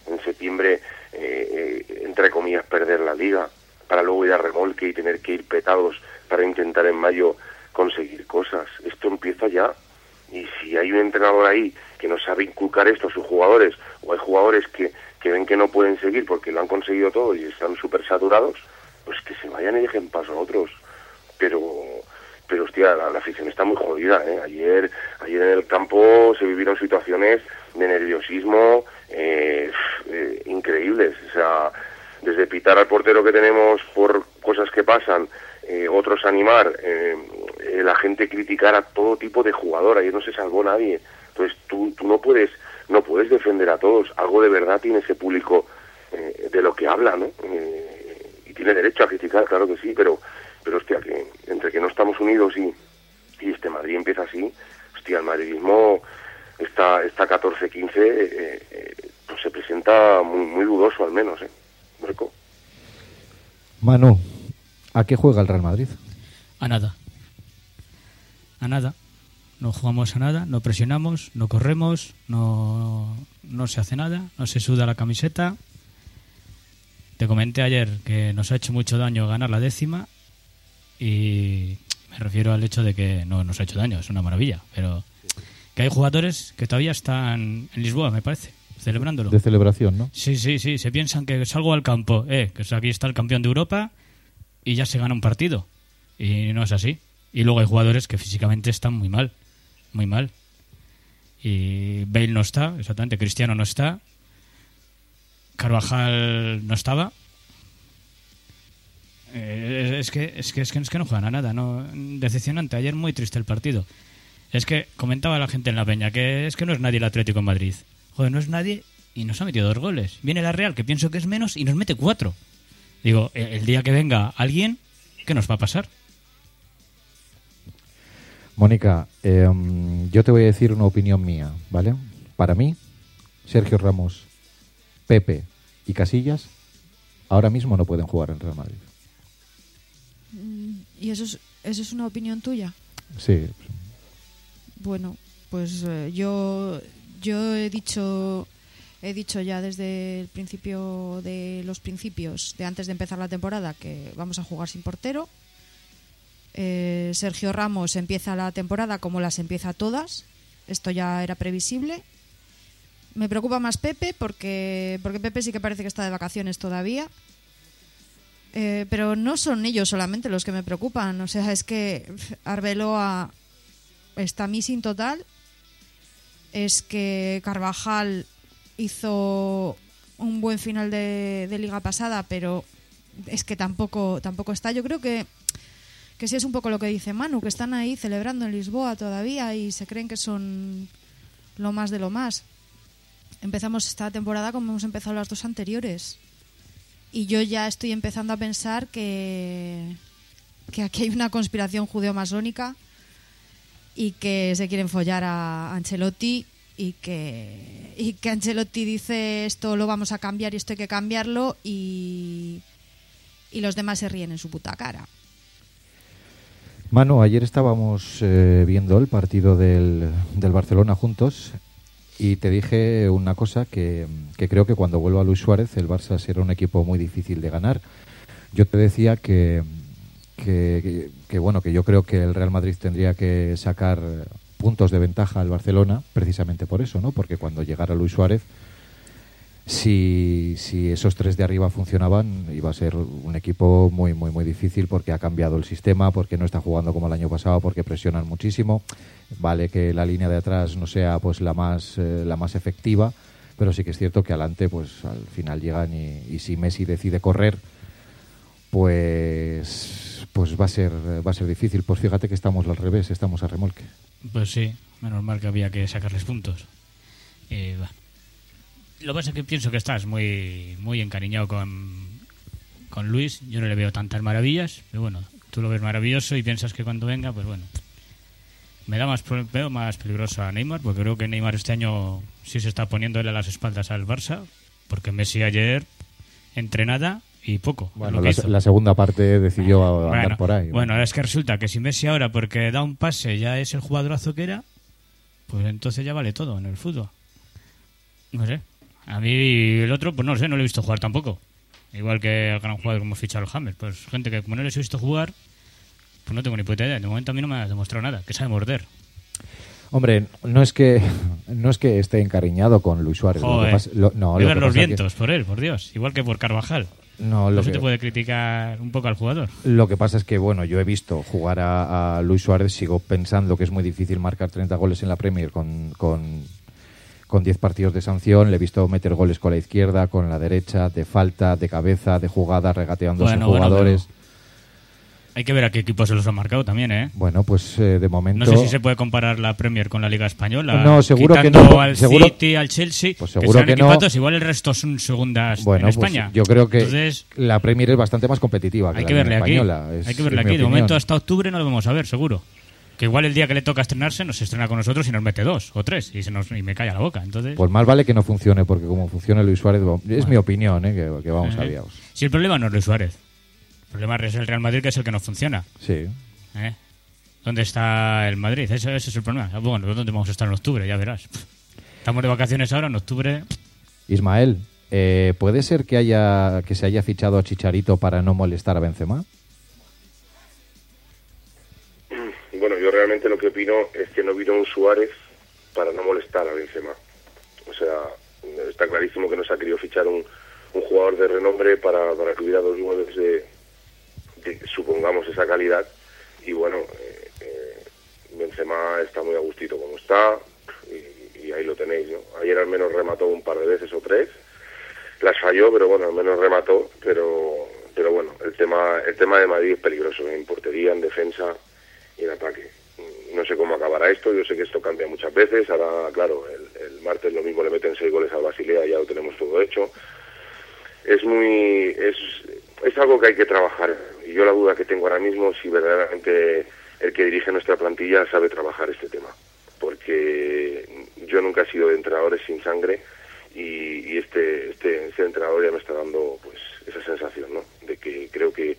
en septiembre, entre comillas, perder la liga, para luego ir a remolque y tener que ir petados para intentar en mayo conseguir cosas. Esto empieza ya, y si hay un entrenador ahí que no sabe inculcar esto a sus jugadores, o hay jugadores que ven que no pueden seguir porque lo han conseguido todo y están súper saturados, pues que se vayan y dejen paso a otros. Pero hostia, la afición está muy jodida, ¿eh? Ayer en el campo se vivieron situaciones de nerviosismo increíbles. O sea, desde pitar al portero que tenemos por cosas que pasan, otros animar, la gente criticar a todo tipo de jugador. Ayer no se salvó nadie. Entonces tú no puedes defender a todos. Algo de verdad tiene ese público de lo que habla, ¿no? Y tiene derecho a criticar, claro que sí, pero hostia, que entre que no estamos unidos y este Madrid empieza así, hostia, el madridismo está 14-15, pues se presenta muy, muy dudoso al menos, Marco. Manu, ¿a qué juega el Real Madrid? A nada. A nada. No jugamos a nada, no presionamos, no corremos, no se hace nada, no se suda la camiseta. Te comenté ayer que nos ha hecho mucho daño ganar la 10ª y me refiero al hecho de que no nos ha hecho daño, es una maravilla, pero que hay jugadores que todavía están en Lisboa, me parece, celebrándolo. De celebración, ¿no? Sí, se piensan que salgo al campo, que aquí está el campeón de Europa y ya se gana un partido. Y no es así. Y luego hay jugadores que físicamente están muy mal. Muy mal. Y Bale no está, exactamente. Cristiano no está. Carvajal no estaba. Es que no juegan a nada, ¿no? Decepcionante. Ayer muy triste el partido. Es que comentaba la gente en la peña que es que no es nadie el Atlético en Madrid. Joder, no es nadie y nos ha metido 2 goles. Viene la Real, que pienso que es menos, y nos mete 4. Digo, el día que venga alguien, ¿qué nos va a pasar? Mónica, yo te voy a decir una opinión mía, ¿vale? Para mí, Sergio Ramos, Pepe y Casillas ahora mismo no pueden jugar en Real Madrid. ¿Y eso es una opinión tuya? Sí. Bueno, pues yo he dicho ya desde el principio de los principios, de antes de empezar la temporada, que vamos a jugar sin portero. Sergio Ramos empieza la temporada como las empieza todas. Esto ya era previsible. Me preocupa más Pepe porque Pepe sí que parece que está de vacaciones todavía. Pero no son ellos solamente los que me preocupan. O sea, es que Arbeloa está missing total. Es que Carvajal hizo un buen final de liga pasada, pero es que tampoco está. Yo creo que sí es un poco lo que dice Manu, que están ahí celebrando en Lisboa todavía y se creen que son lo más de lo más. Empezamos esta temporada como hemos empezado las 2 anteriores. Y yo ya estoy empezando a pensar que aquí hay una conspiración judeo-masónica y que se quieren follar a Ancelotti y que Ancelotti dice esto lo vamos a cambiar y esto hay que cambiarlo y los demás se ríen en su puta cara. Manu, ayer estábamos viendo el partido del Barcelona juntos y te dije una cosa que creo que cuando vuelva Luis Suárez el Barça será un equipo muy difícil de ganar. Yo te decía que yo creo que el Real Madrid tendría que sacar puntos de ventaja al Barcelona precisamente por eso, ¿no? Porque cuando llegara Luis Suárez, si esos 3 de arriba funcionaban, iba a ser un equipo muy, muy, muy difícil porque ha cambiado el sistema, porque no está jugando como el año pasado, porque presionan muchísimo. Vale que la línea de atrás no sea pues la más efectiva, pero sí que es cierto que adelante pues al final llegan y si Messi decide correr, pues va a ser difícil. Pues fíjate que estamos al revés, estamos a remolque. Pues sí, menos mal que había que sacarles puntos. Lo que pasa es que pienso que estás muy, muy encariñado con Luis. Yo no le veo tantas maravillas, pero bueno, tú lo ves maravilloso y piensas que cuando venga, pues bueno. Veo más peligroso a Neymar, porque creo que Neymar este año sí se está poniéndole a las espaldas al Barça, porque Messi ayer entrenada y poco. Bueno, la segunda parte decidió andar por ahí. Bueno, es que resulta que si Messi ahora, porque da un pase, ya es el jugadorazo que era, pues entonces ya vale todo en el fútbol. No sé. A mí el otro, pues no lo sé, no lo he visto jugar tampoco. Igual que al gran jugador como fichado el Hammer. Pues gente que como no les he visto jugar, pues no tengo ni puta idea. De momento a mí no me ha demostrado nada, que sabe morder. Hombre, no es que esté encariñado con Luis Suárez. Joder, Vivan los vientos por él, por Dios. Igual que por Carvajal. No se te puede criticar un poco al jugador. Lo que pasa es que, bueno, yo he visto jugar a Luis Suárez, sigo pensando que es muy difícil marcar 30 goles en la Premier con 10 partidos de sanción. Le he visto meter goles con la izquierda, con la derecha, de falta, de cabeza, de jugada, regateando a jugadores. Hay que ver a qué equipos se los han marcado también, ¿eh? Bueno, pues de momento... No sé si se puede comparar la Premier con la Liga Española. No, seguro que no. Al City, al Chelsea, pues seguro que no. Igual el resto son segundas en España. Pues yo creo que entonces, la Premier es bastante más competitiva que la Liga Española. Hay que verle aquí. De momento hasta octubre no lo vamos a ver, seguro. Que igual el día que le toca estrenarse nos estrena con nosotros y nos mete 2 o 3 y me calla la boca. Entonces, pues más vale que no funcione, porque como funciona Luis Suárez, es mi opinión, que vamos aviados. Si el problema no es Luis Suárez, el problema es el Real Madrid, que es el que no funciona. Sí. ¿Dónde está el Madrid? Ese es el problema. Bueno, ¿dónde vamos a estar en octubre? Ya verás. Estamos de vacaciones ahora, en octubre. Ismael, ¿puede ser que se haya fichado a Chicharito para no molestar a Benzema? Bueno, yo realmente lo que opino es que no vino un Suárez para no molestar a Benzema. O sea, está clarísimo que no se ha querido fichar un jugador de renombre para que hubiera 2 nueves de supongamos esa calidad. Y bueno, Benzema está muy a gustito como está y ahí lo tenéis, ¿no? Ayer al menos remató un par de veces o 3, las falló, pero bueno, al menos remató. Pero bueno, el tema de Madrid es peligroso, en portería, en defensa y en ataque. No sé cómo acabará esto, yo sé que esto cambia muchas veces. Ahora, claro, el martes lo mismo le meten 6 goles al Basilea y ya lo tenemos todo hecho. Es algo que hay que trabajar, y yo la duda que tengo ahora mismo si verdaderamente el que dirige nuestra plantilla sabe trabajar este tema, porque yo nunca he sido de entrenadores sin sangre y este entrenador ya me está dando pues esa sensación, ¿no? De que creo que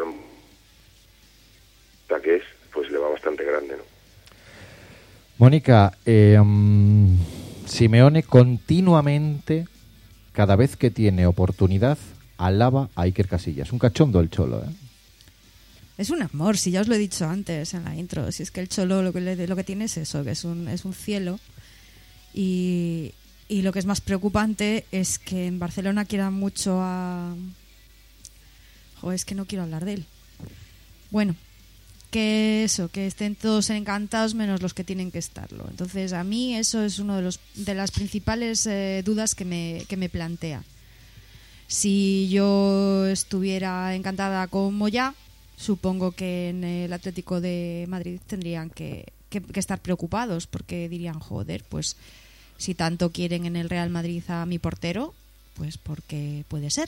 es pues le va bastante grande, ¿no? Mónica, Simeone continuamente, cada vez que tiene oportunidad, alaba a Iker Casillas. Un cachondo el Cholo, ¿eh? Es un amor, si ya os lo he dicho antes en la intro. Si es que el Cholo lo que tiene es eso, que es un cielo. Y lo que es más preocupante es que en Barcelona quieran mucho a... Joder, es que no quiero hablar de él. Bueno, que estén todos encantados menos los que tienen que estarlo. Entonces, a mí eso es uno de las principales dudas que me plantea. Si yo estuviera encantada con Moyá, supongo que en el Atlético de Madrid tendrían que estar preocupados, porque dirían, joder, pues si tanto quieren en el Real Madrid a mi portero, pues porque puede ser.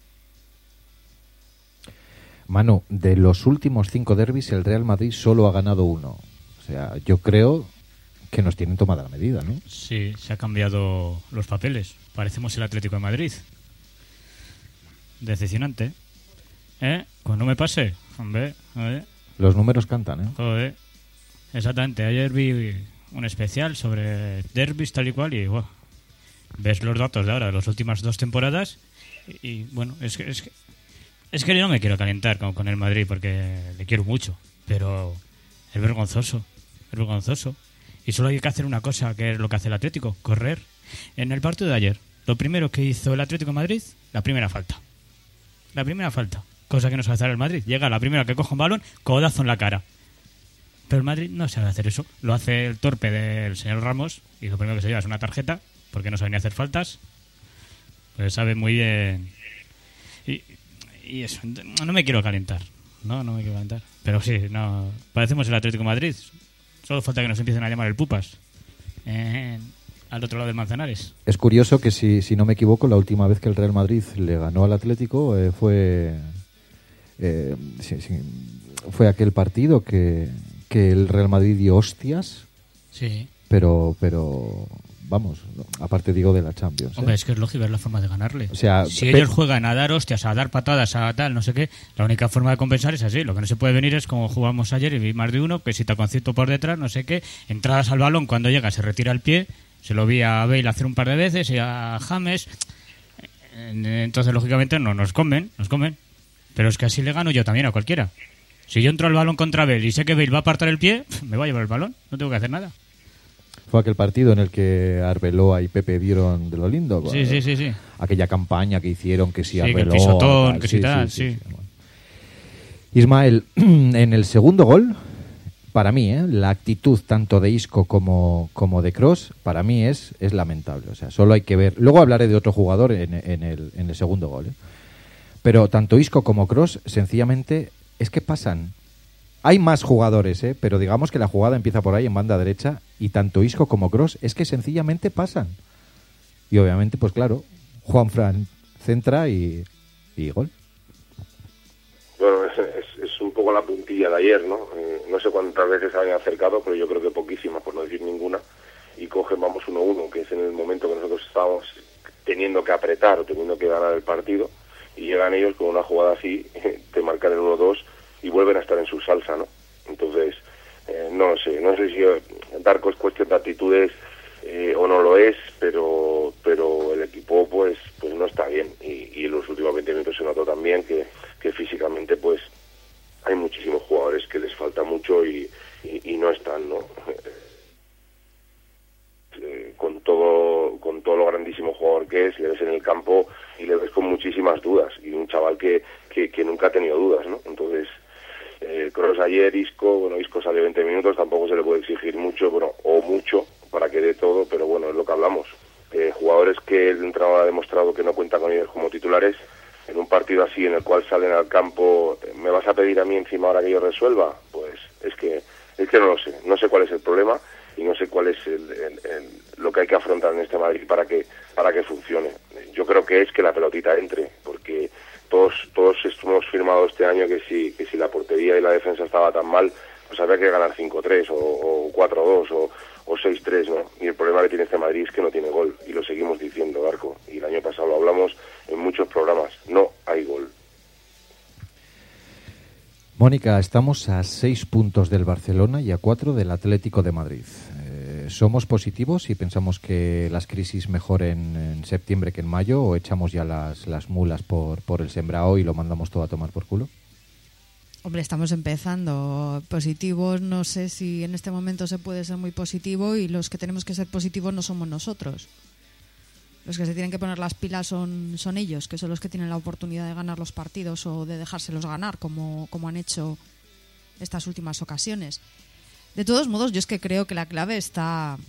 Manu, de los últimos 5 derbis el Real Madrid solo ha ganado 1. O sea, yo creo que nos tienen tomada la medida, ¿no? Sí, se han cambiado los papeles. Parecemos el Atlético de Madrid. Decepcionante. Cuando me pase, hombre, los números cantan, ¿eh? Joder. Exactamente. Ayer vi un especial sobre derbis tal y cual y wow, ves los datos de ahora de las últimas 2 temporadas y bueno, es que yo no me quiero calentar con el Madrid porque le quiero mucho, pero es vergonzoso. Y solo hay que hacer una cosa, que es lo que hace el Atlético, correr. En el partido de ayer, lo primero que hizo el Atlético de Madrid, la primera falta, cosa que no sabe hacer el Madrid. Llega la primera que coge un balón, codazo en la cara. Pero el Madrid no sabe hacer eso. Lo hace el torpe del señor Ramos y lo primero que se lleva es una tarjeta porque no sabe ni hacer faltas. Pues sabe muy bien. Y eso, no me quiero calentar. No me quiero calentar. Pero sí, no, parecemos el Atlético de Madrid. Solo falta que nos empiecen a llamar el Pupas. Al otro lado del Manzanares. Es curioso que si no me equivoco, la última vez que el Real Madrid le ganó al Atlético fue aquel partido que el Real Madrid dio hostias. Sí. Pero vamos, aparte digo de la Champions. Hombre, es que es lógico, es la forma de ganarle. O sea, si ellos juegan a dar hostias, a dar patadas, a tal, no sé qué, la única forma de compensar es así. Lo que no se puede venir es como jugamos ayer y vi más de uno, que si taconcito por detrás, no sé qué, entradas al balón, cuando llega se retira el pie Se lo vi a Bale hacer un par de veces y a James. Entonces, lógicamente, no nos comen. Pero es que así le gano yo también a cualquiera. Si yo entro al balón contra Bale y sé que Bale va a apartar el pie, me va a llevar el balón. No tengo que hacer nada. Fue aquel partido en el que Arbeloa y Pepe dieron de lo lindo. Sí. Aquella campaña que hicieron, que si Arbeloa... que el pisotón, que si tal, sí. Bueno. Ismael, en el segundo gol, para mí, la actitud tanto de Isco como de Kroos, para mí es lamentable. O sea, solo hay que ver... Luego hablaré de otro jugador en el segundo gol. Pero tanto Isco como Kroos, sencillamente, es que pasan... Hay más jugadores, pero digamos que la jugada empieza por ahí en banda derecha y tanto Isco como Kroos es que sencillamente pasan. Y obviamente, pues claro, Juanfran centra y gol. Bueno, es un poco la puntilla de ayer, ¿no? No sé cuántas veces se habían acercado, pero yo creo que poquísimas, por no decir ninguna, y cogen, vamos 1-1, que es en el momento que nosotros estábamos teniendo que apretar o teniendo que ganar el partido, y llegan ellos con una jugada así, te marcan el 1-2 y vuelven a estar en su salsa, ¿no? Entonces, no sé si Darko es cuestión de actitudes o no lo es, pero el equipo pues no está bien, y en los últimos 20 minutos se notó también que físicamente pues hay muchísimos jugadores que les falta mucho y no están, ¿no? Con todo lo grandísimo jugador que es, le ves en el campo y le ves con muchísimas dudas, y un chaval que nunca ha tenido dudas, ¿no? Entonces, Kroos ayer, Isco sale 20 minutos, tampoco se le puede exigir mucho, o mucho para que dé todo, pero bueno, es lo que hablamos. Jugadores que el entrenador ha demostrado que no cuenta con ellos como titulares, en un partido así en el cual salen al campo, ¿me vas a pedir a mí encima ahora que yo resuelva? Pues es que no sé cuál es el problema y no sé cuál es lo que hay que afrontar en este Madrid para que funcione. Yo creo que es que la pelotita entre, porque todos hemos firmado este año que si la portería y la defensa estaba tan mal, pues había que ganar 5-3 o 4-2 o 6-3, ¿no? Y el problema que tiene este Madrid es que no tiene gol, y lo seguimos diciendo, Darko, y el año pasado lo hablamos en muchos programas, no hay gol. Mónica, estamos a 6 puntos del Barcelona y a 4 del Atlético de Madrid. ¿Somos positivos y pensamos que las crisis mejoren en septiembre que en mayo, o echamos ya las mulas por el sembrado y lo mandamos todo a tomar por culo? Hombre, estamos empezando. Positivos, no sé si en este momento se puede ser muy positivo, y los que tenemos que ser positivos no somos nosotros. Los que se tienen que poner las pilas son ellos, que son los que tienen la oportunidad de ganar los partidos o de dejárselos ganar, como han hecho estas últimas ocasiones. De todos modos, yo es que creo que la clave está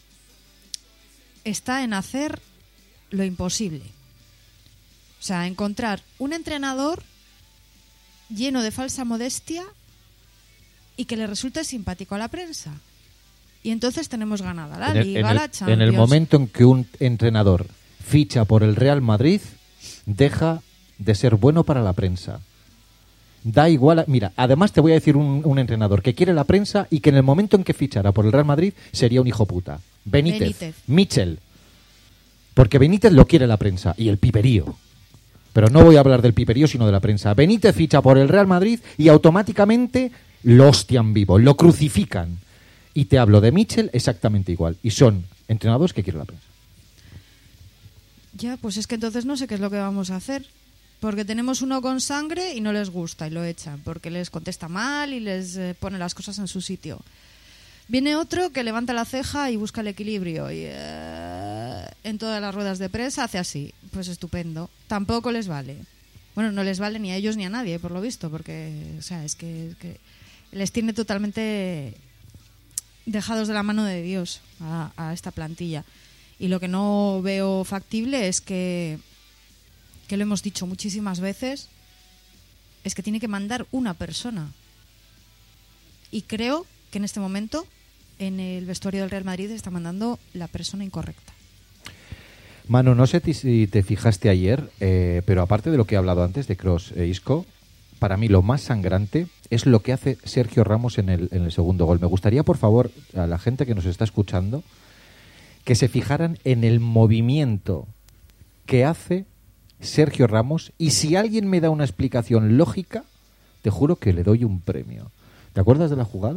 en hacer lo imposible. O sea, encontrar un entrenador lleno de falsa modestia y que le resulte simpático a la prensa. Y entonces tenemos ganada la Liga, la Champions. En el momento en que un entrenador ficha por el Real Madrid, deja de ser bueno para la prensa. Da igual. Mira, además te voy a decir un entrenador que quiere la prensa y que en el momento en que fichara por el Real Madrid sería un hijo puta. Benítez. Michel. Porque Benítez lo quiere la prensa y el piperío. Pero no voy a hablar del piperío, sino de la prensa. Benítez ficha por el Real Madrid y automáticamente lo hostian vivo, lo crucifican. Y te hablo de Michel exactamente igual. Y son entrenadores que quiere la prensa. Ya, pues es que entonces no sé qué es lo que vamos a hacer. Porque tenemos uno con sangre y no les gusta y lo echan, porque les contesta mal y les pone las cosas en su sitio. Viene otro que levanta la ceja y busca el equilibrio y en todas las ruedas de prensa hace así. Pues estupendo. Tampoco les vale. Bueno, no les vale ni a ellos ni a nadie, por lo visto, porque o sea, es que les tiene totalmente dejados de la mano de Dios a esta plantilla. Y lo que no veo factible es que lo hemos dicho muchísimas veces, es que tiene que mandar una persona. Y creo que en este momento en el vestuario del Real Madrid está mandando la persona incorrecta. Manu, no sé si te fijaste ayer, pero aparte de lo que he hablado antes de Kroos e Isco, para mí lo más sangrante es lo que hace Sergio Ramos en el segundo gol. Me gustaría, por favor, a la gente que nos está escuchando, que se fijaran en el movimiento que hace Sergio Ramos, y si alguien me da una explicación lógica, te juro que le doy un premio. ¿Te acuerdas de la jugada?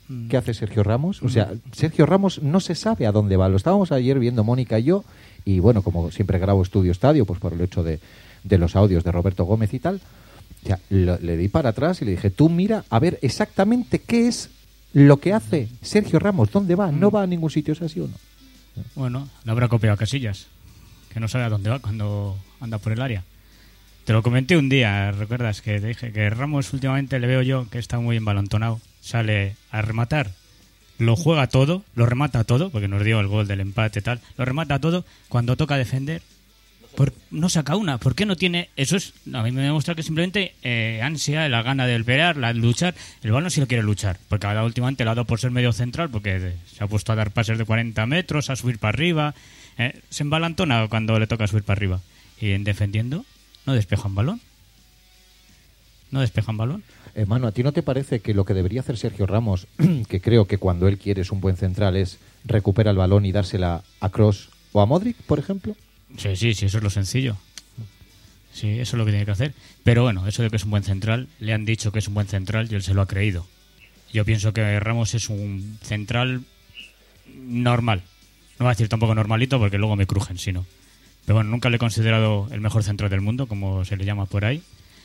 ¿Qué hace Sergio Ramos? O sea, Sergio Ramos no se sabe a dónde va. Lo estábamos ayer viendo Mónica y yo, y bueno, como siempre grabo Estudio Estadio, pues por el hecho de los audios de Roberto Gómez y tal, o sea, le di para atrás y le dije, tú mira a ver exactamente qué es lo que hace Sergio Ramos, dónde va, no va a ningún sitio, ¿es así o no? Bueno, le habrá copiado a Casillas, que no sabe a dónde va cuando anda por el área. Te lo comenté un día, ¿recuerdas? Que te dije que Ramos últimamente le veo yo que está muy embalontonado. Sale a rematar, lo juega todo, lo remata todo, porque nos dio el gol del empate y tal, lo remata todo. Cuando toca defender, no saca una. ¿Por qué no tiene? Eso es, a mí me demuestra que simplemente ansia, la gana de pelear, la de luchar. El balón sí lo quiere luchar, porque ahora últimamente lo ha dado por ser medio central, porque se ha puesto a dar pases de 40 metros, a subir para arriba. Se embalantona cuando le toca subir para arriba. Y en defendiendo, no despejan balón. No despejan balón. Manu, ¿a ti no te parece que lo que debería hacer Sergio Ramos, que creo que cuando él quiere es un buen central, es recupera el balón y dársela a Kroos o a Modric, por ejemplo? Sí, eso es lo sencillo. Sí, eso es lo que tiene que hacer. Pero bueno, eso de que es un buen central, le han dicho que es un buen central y él se lo ha creído. Yo pienso que Ramos es un central normal. No voy a decir tampoco normalito porque luego me crujen, sino. Pero bueno, nunca le he considerado el mejor central del mundo, como se le llama por ahí.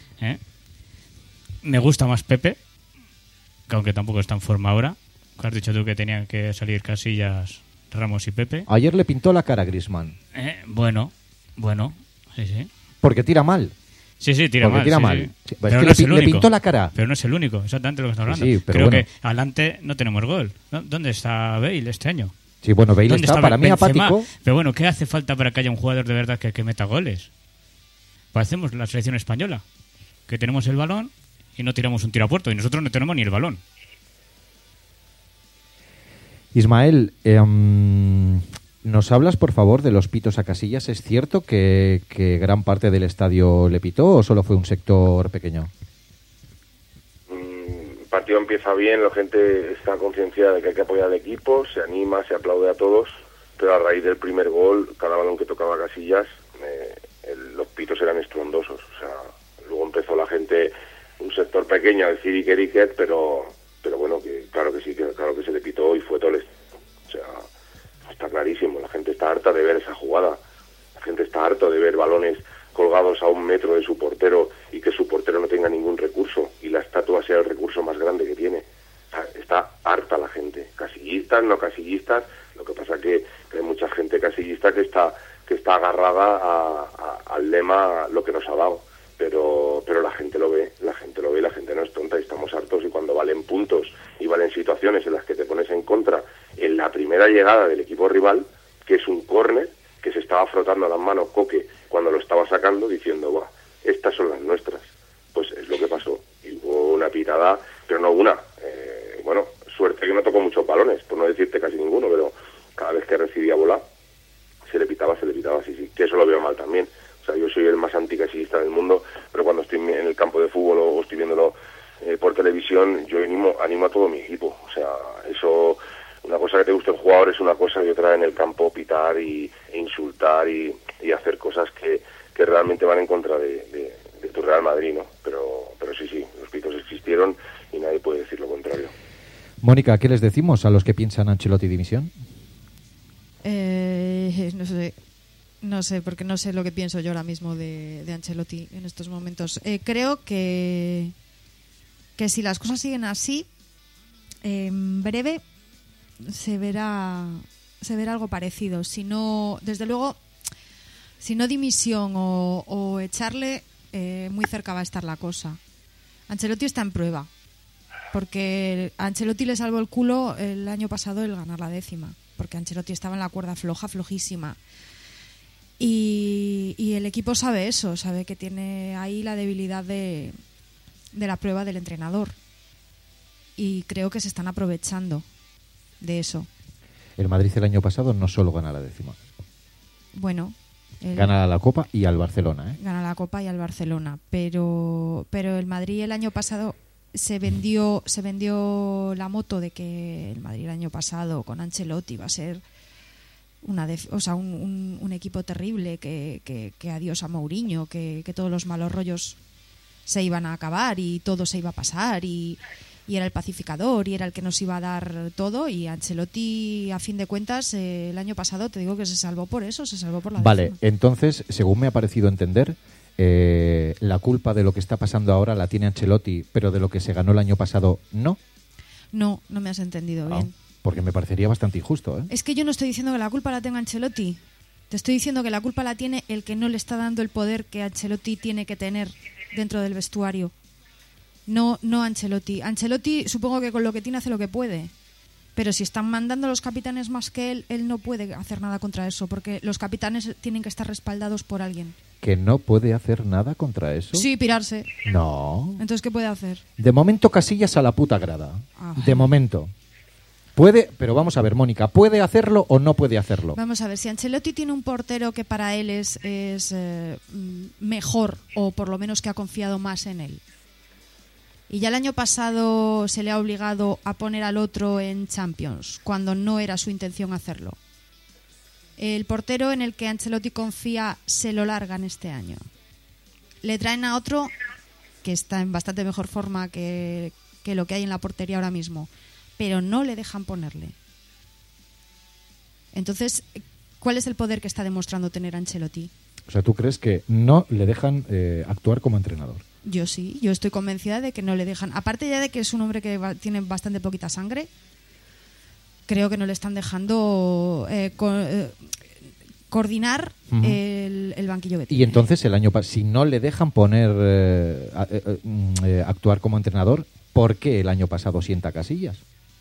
Me gusta más Pepe, que aunque tampoco está en forma ahora. Has dicho tú que tenían que salir Casillas, Ramos y Pepe. Ayer le pintó la cara a Griezmann. Bueno, sí. Porque tira mal. Sí, tira mal. Sí. Pero es que le pintó la cara. Pero no es el único, exactamente lo que estamos hablando. Sí, pero creo bueno. que adelante no tenemos gol. ¿Dónde está Bale este año? Sí, bueno, Bale está para mí apático. Pero bueno, ¿qué hace falta para que haya un jugador de verdad que meta goles? Parecemos la selección española, que tenemos el balón y no tiramos un tiro a puerto, y nosotros no tenemos ni el balón. Ismael, ¿nos hablas, por favor, de los pitos a Casillas? ¿Es cierto que gran parte del estadio le pitó o solo fue un sector pequeño? El partido empieza bien, la gente está concienciada de que hay que apoyar al equipo, se anima, se aplaude a todos, pero a raíz del primer gol, cada balón que tocaba Casillas, los pitos eran estruendosos. O sea, luego empezó la gente, un sector pequeño, a decir Iker, pero bueno, que claro que sí, claro que se le pitó y fue todo el estadio. O sea, está clarísimo, la gente está harta de ver esa jugada, la gente está harta de ver balones colgados a 1 metro de su portero y que su portero no tenga ningún recurso y la estatua sea el recurso más grande que tiene. O sea, está harta la gente, casillistas, no casillistas. Lo que pasa que hay mucha gente casillista que está agarrada al lema lo que nos ha dado, pero la gente lo ve, la gente no es tonta y estamos hartos. Y cuando valen puntos y valen situaciones en las que te pones en contra en la primera llegada del equipo rival, que es un córner, que se estaba frotando las manos Coque cuando lo estaba sacando, diciendo, "Buah, estas son las nuestras", pues es lo que pasó. Y hubo una pitada, pero no una. Bueno, suerte que no tocó muchos balones, por no decirte casi ninguno, pero cada vez que recibía bola se le pitaba, sí, que eso lo veo mal también. O sea, yo soy el más anticasillista del mundo, pero cuando estoy en el campo de fútbol o estoy viéndolo por televisión, yo animo a todo mi equipo. O sea, eso, una cosa que te guste el jugador es una cosa y otra en el campo pitar e insultar y hacer cosas que realmente van en contra de tu Real Madrid, ¿no? Pero sí, los pitos existieron y nadie puede decir lo contrario. Mónica, ¿qué les decimos a los que piensan Ancelotti dimisión? No sé, porque no sé lo que pienso yo ahora mismo de Ancelotti en estos momentos. Creo que si las cosas siguen así, en breve se verá algo parecido. Si no, desde luego, si no dimisión o echarle, muy cerca va a estar la cosa. Ancelotti está en prueba, porque a Ancelotti le salvó el culo el año pasado el ganar la 10ª, porque Ancelotti estaba en la cuerda flojísima. Y el equipo sabe eso, sabe que tiene ahí la debilidad de la prueba del entrenador. Y creo que se están aprovechando de eso. El Madrid el año pasado no solo gana la 10ª. Bueno. Gana la Copa y al Barcelona. Gana la Copa y al Barcelona. Pero el Madrid el año pasado se vendió la moto de que el Madrid el año pasado con Ancelotti iba a ser un equipo terrible, que adiós a Mourinho, que todos los malos rollos se iban a acabar y todo se iba a pasar y y era el pacificador y era el que nos iba a dar todo, y Ancelotti, a fin de cuentas, el año pasado te digo que se salvó por eso, se salvó por la Vale, décima. entonces, según me ha parecido entender, la culpa de lo que está pasando ahora la tiene Ancelotti, pero de lo que se ganó el año pasado no. No me has entendido bien. Porque me parecería bastante injusto, ¿eh? Es que yo no estoy diciendo que la culpa la tenga Ancelotti. Te estoy diciendo que la culpa la tiene el que no le está dando el poder que Ancelotti tiene que tener dentro del vestuario. No Ancelotti. Ancelotti supongo que con lo que tiene hace lo que puede. Pero si están mandando los capitanes más que él no puede hacer nada contra eso, porque los capitanes tienen que estar respaldados por alguien. ¿Que no puede hacer nada contra eso? Sí, pirarse. No. Entonces, ¿qué puede hacer? De momento, Casillas a la puta grada. Ajá. De momento. Puede, pero vamos a ver, Mónica, ¿puede hacerlo o no puede hacerlo? Vamos a ver, si Ancelotti tiene un portero que para él es mejor, o por lo menos que ha confiado más en él, y ya el año pasado se le ha obligado a poner al otro en Champions, cuando no era su intención hacerlo, el portero en el que Ancelotti confía se lo largan este año. Le traen a otro que está en bastante mejor forma que lo que hay en la portería ahora mismo, pero no le dejan ponerle. Entonces, ¿cuál es el poder que está demostrando tener Ancelotti? O sea, ¿tú crees que no le dejan actuar como entrenador? Yo sí, yo estoy convencida de que no le dejan. Aparte ya de que es un hombre que tiene bastante poquita sangre, creo que no le están dejando coordinar el banquillo que tiene. Y entonces, el año pasado, si no le dejan poner actuar como entrenador, ¿por qué el año pasado sienta Casillas?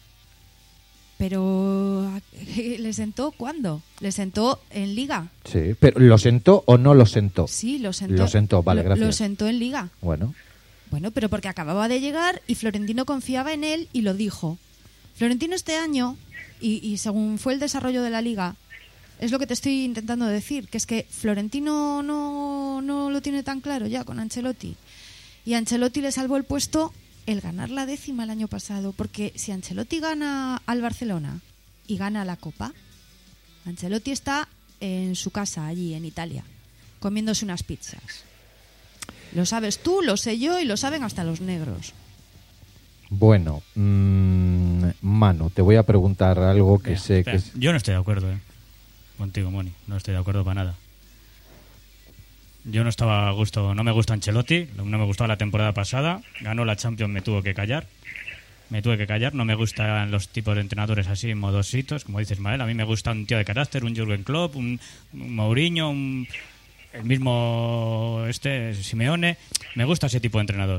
Pero ¿le sentó cuándo? ¿Le sentó en Liga? Sí, pero ¿lo sentó o no lo sentó? Sí, lo sentó. Lo sentó, vale, gracias. Lo sentó en Liga. Bueno, pero porque acababa de llegar y Florentino confiaba en él y lo dijo. Florentino este año, y según fue el desarrollo de la Liga, es lo que te estoy intentando decir, que es que Florentino no lo tiene tan claro ya con Ancelotti. Y Ancelotti le salvó el puesto el ganar la décima el año pasado, porque si Ancelotti gana al Barcelona y gana la Copa, Ancelotti está en su casa allí en Italia comiéndose unas pizzas. Lo sabes tú, lo sé yo y lo saben hasta los negros. bueno, Manu, te voy a preguntar algo que sé que... Yo no estoy de acuerdo contigo, Moni, no estoy de acuerdo para nada. Yo no estaba a gusto, no me gusta Ancelotti, no me gustó la temporada pasada, ganó la Champions, me tuve que callar, no me gustan los tipos de entrenadores así, modositos, como dice Ismael, a mí me gusta un tío de carácter, un Jürgen Klopp, un Mourinho, el mismo Simeone, me gusta ese tipo de entrenador.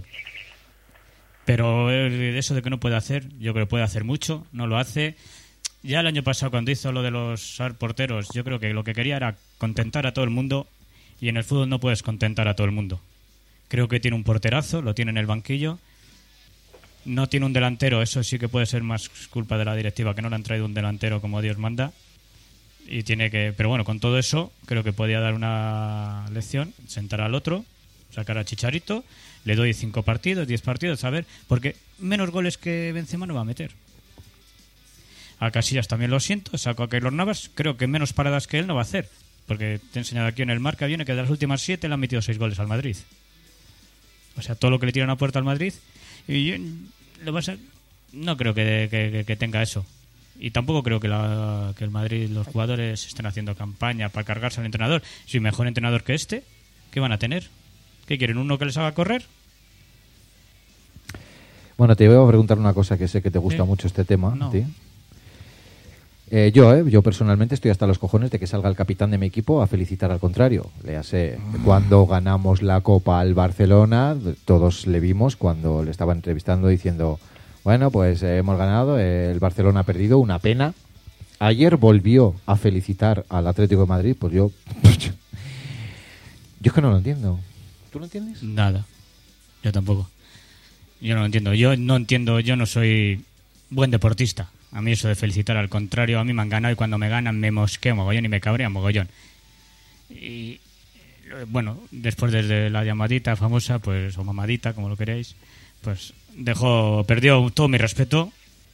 Pero eso de que no puede hacer, yo creo que puede hacer mucho, no lo hace. Ya el año pasado cuando hizo lo de los porteros, yo creo que lo que quería era contentar a todo el mundo. Y en el fútbol no puedes contentar a todo el mundo. Creo que tiene un porterazo, lo tiene en el banquillo. No tiene un delantero, eso sí que puede ser más culpa de la directiva, que no le han traído un delantero como Dios manda. Y tiene que, pero bueno, con todo eso, creo que podía dar una lección, sentar al otro, sacar a Chicharito, le doy 5 partidos, 10 partidos, a ver, porque menos goles que Benzema no va a meter. A Casillas también lo siento, saco a Keylor Navas, creo que menos paradas que él no va a hacer. Porque te he enseñado aquí en el marca viene que de las últimas 7 le han metido 6 goles al Madrid. O sea, todo lo que le tiran a puerta al Madrid. Y yo, no creo que tenga eso. Y tampoco creo que el Madrid, los jugadores estén haciendo campaña para cargarse al entrenador. Si mejor entrenador que este, ¿qué van a tener? ¿Qué quieren? ¿Uno que les haga correr? Bueno, te voy a preguntar una cosa que sé que te gusta mucho este tema. No. ¿Sí? Yo personalmente estoy hasta los cojones de que salga el capitán de mi equipo a felicitar al contrario. Léase, cuando ganamos la Copa al Barcelona, todos le vimos cuando le estaba entrevistando diciendo, bueno, pues hemos ganado, el Barcelona ha perdido, una pena. Ayer volvió a felicitar al Atlético de Madrid, pues yo es que no lo entiendo. ¿Tú lo entiendes? Nada, yo tampoco. Yo no lo entiendo. Yo no soy buen deportista. A mí eso de felicitar, al contrario, a mí me han ganado y cuando me ganan me mosqueo mogollón y me cabrea mogollón. Y bueno, después desde la llamadita famosa, pues, o mamadita, como lo queréis, pues perdió todo mi respeto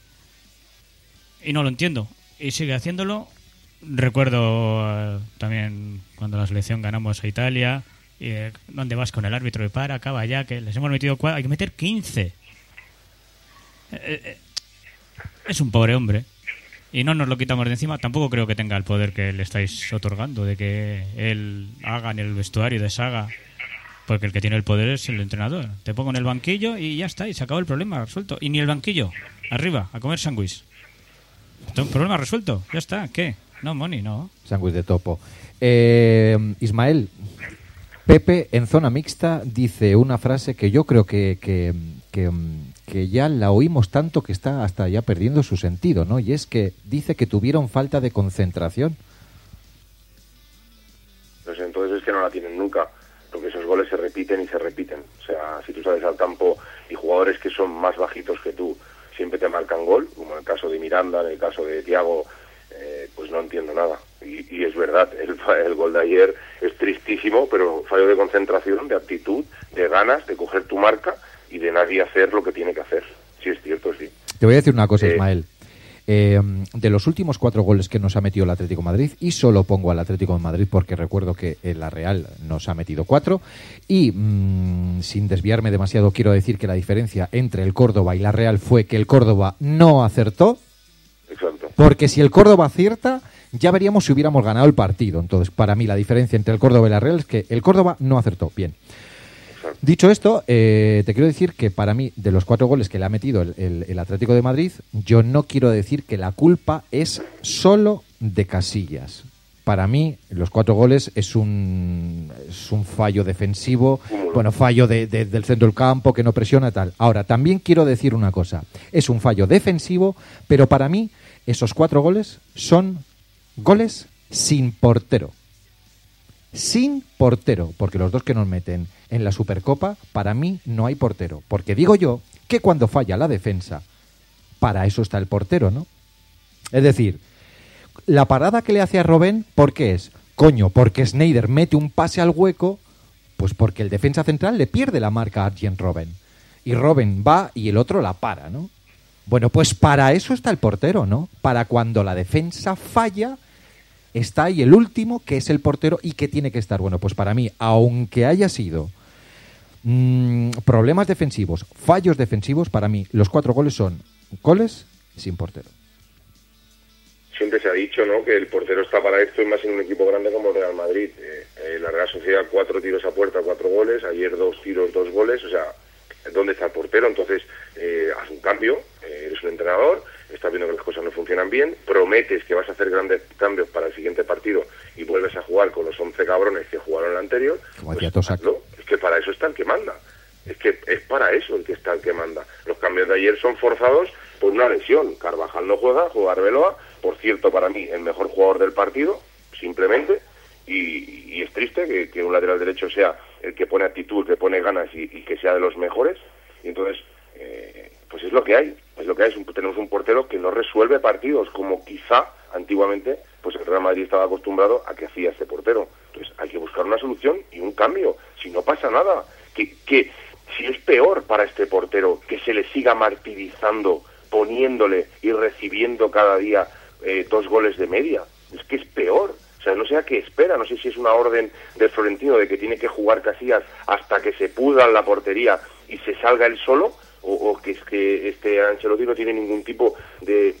y no lo entiendo. Y sigue haciéndolo. Recuerdo también cuando la selección ganamos a Italia, y, ¿dónde vas con el árbitro? Y acaba ya, que les hemos metido 4, hay que meter 15. Es un pobre hombre. Y no nos lo quitamos de encima. Tampoco creo que tenga el poder que le estáis otorgando, de que él haga en el vestuario, deshaga. Porque el que tiene el poder es el entrenador. Te pongo en el banquillo y ya está, y se acabó el problema, resuelto. Y ni el banquillo, arriba, a comer sándwich. Problema resuelto, ya está. ¿Qué? No, Moni, no. Sándwich de topo. Ismael, Pepe en zona mixta dice una frase que yo creo que ya la oímos tanto que está hasta ya perdiendo su sentido, ¿no? Y es que dice que tuvieron falta de concentración. Pues entonces es que no la tienen nunca, porque esos goles se repiten y se repiten. O sea, si tú sales al campo y jugadores que son más bajitos que tú siempre te marcan gol, como en el caso de Miranda, en el caso de Thiago, pues no entiendo nada. Y es verdad, el gol de ayer es tristísimo, pero fallo de concentración, de actitud, de ganas de coger tu marca y de nadie hacer lo que tiene que hacer. Sí, es cierto, sí. Te voy a decir una cosa, Ismael. De los últimos 4 goles que nos ha metido el Atlético de Madrid, y solo pongo al Atlético de Madrid porque recuerdo que la Real nos ha metido 4, y sin desviarme demasiado quiero decir que la diferencia entre el Córdoba y la Real fue que el Córdoba no acertó. Exacto. Porque si el Córdoba acierta, ya veríamos si hubiéramos ganado el partido. Entonces, para mí la diferencia entre el Córdoba y la Real es que el Córdoba no acertó. Bien. Dicho esto, te quiero decir que para mí, de los 4 goles que le ha metido el Atlético de Madrid, yo no quiero decir que la culpa es solo de Casillas. Para mí, los 4 goles es un fallo defensivo, fallo del centro del campo, que no presiona, tal. Ahora, también quiero decir una cosa. Es un fallo defensivo, pero para mí, esos 4 goles son goles sin portero. Sin portero, porque los 2 que nos meten en la Supercopa, para mí no hay portero. Porque digo yo que cuando falla la defensa, para eso está el portero, ¿no? Es decir, la parada que le hace a Robben, ¿por qué es? Coño, porque Sneijder mete un pase al hueco, pues porque el defensa central le pierde la marca a Arjen Robben. Y Robben va y el otro la para, ¿no? Bueno, pues para eso está el portero, ¿no? Para cuando la defensa falla, está ahí el último, que es el portero, y que tiene que estar. Bueno, pues para mí, aunque haya sido problemas defensivos, fallos defensivos, para mí los 4 goles son goles sin portero. Siempre se ha dicho, ¿no?, que el portero está para esto, y más en un equipo grande como el Real Madrid. La Real Sociedad 4 tiros a puerta, 4 goles, ayer 2 tiros, 2 goles, o sea, ¿dónde está el portero? Entonces, haz un cambio, eres un entrenador, estás viendo que las cosas no funcionan bien, prometes que vas a hacer grandes cambios para el siguiente partido y vuelves a jugar con los 11 cabrones que jugaron el anterior, pues hazlo. Es que para eso está el que manda. Es que es para eso el que está el que manda. Los cambios de ayer son forzados por una lesión. Carvajal no juega Arbeloa, por cierto, para mí, el mejor jugador del partido, simplemente, y es triste que un lateral derecho sea el que pone actitud, que pone ganas y que sea de los mejores. Y entonces, pues es lo que hay. Es lo que hay. Tenemos un portero que no resuelve partidos, como quizá antiguamente pues el Real Madrid estaba acostumbrado a que hacía este portero. Entonces hay que buscar una solución y un cambio. Si no pasa nada, que si es peor para este portero que se le siga martirizando, poniéndole y recibiendo cada día 2 goles de media, es que es peor. O sea, no sé a qué espera, no sé si es una orden del Florentino de que tiene que jugar Casillas hasta que se pudra en la portería y se salga él solo, o que es que este Ancelotti no tiene ningún tipo de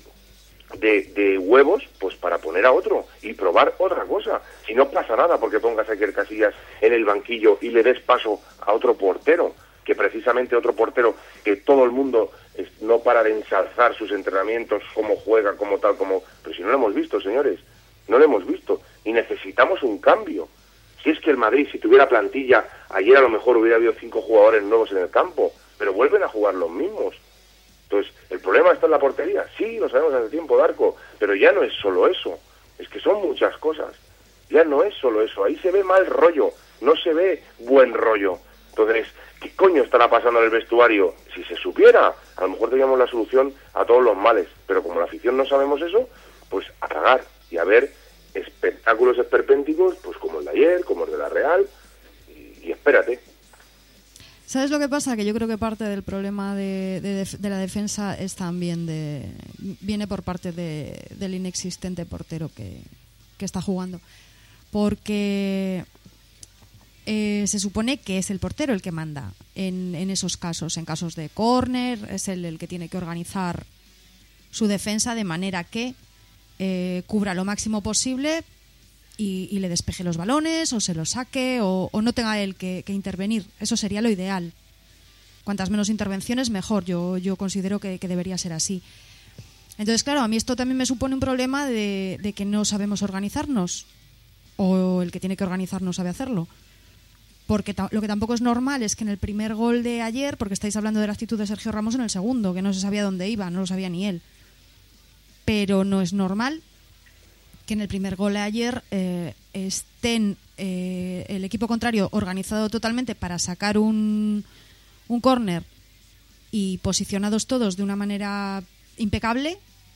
huevos pues para poner a otro y probar otra cosa. Si no pasa nada porque pongas a Iker Casillas en el banquillo y le des paso a otro portero, que precisamente otro portero que todo el mundo no para de ensalzar sus entrenamientos, cómo juega, cómo tal, como... Pero si no lo hemos visto, señores, no lo hemos visto. Y necesitamos un cambio. Si es que el Madrid, si tuviera plantilla, ayer a lo mejor hubiera habido 5 jugadores nuevos en el campo, pero vuelven a jugar los mismos. Entonces, ¿el problema está en la portería? Sí, lo sabemos hace tiempo, Darko, pero ya no es solo eso. Es que son muchas cosas. Ya no es solo eso. Ahí se ve mal rollo, no se ve buen rollo. Entonces, ¿qué coño estará pasando en el vestuario? Si se supiera, a lo mejor teníamos la solución a todos los males. Pero como la afición no sabemos eso, pues a cagar y a ver espectáculos esperpénticos, pues como el de ayer, como el de la Real, y espérate. ¿Sabes lo que pasa? Que yo creo que parte del problema de la defensa es también viene por parte del inexistente portero que está jugando. Porque se supone que es el portero el que manda en esos casos. En casos de córner, es el que tiene que organizar su defensa de manera que cubra lo máximo posible y le despeje los balones o se los saque o no tenga él que intervenir. Eso sería lo ideal. Cuantas menos intervenciones, mejor. Yo considero que debería ser así. Entonces, claro, a mí esto también me supone un problema de que no sabemos organizarnos o el que tiene que organizar no sabe hacerlo. Porque lo que tampoco es normal es que en el primer gol de ayer, porque estáis hablando de la actitud de Sergio Ramos en el segundo, que no se sabía dónde iba, no lo sabía ni él. Pero no es normal que en el primer gol de ayer estén el equipo contrario organizado totalmente para sacar un córner y posicionados todos de una manera impecable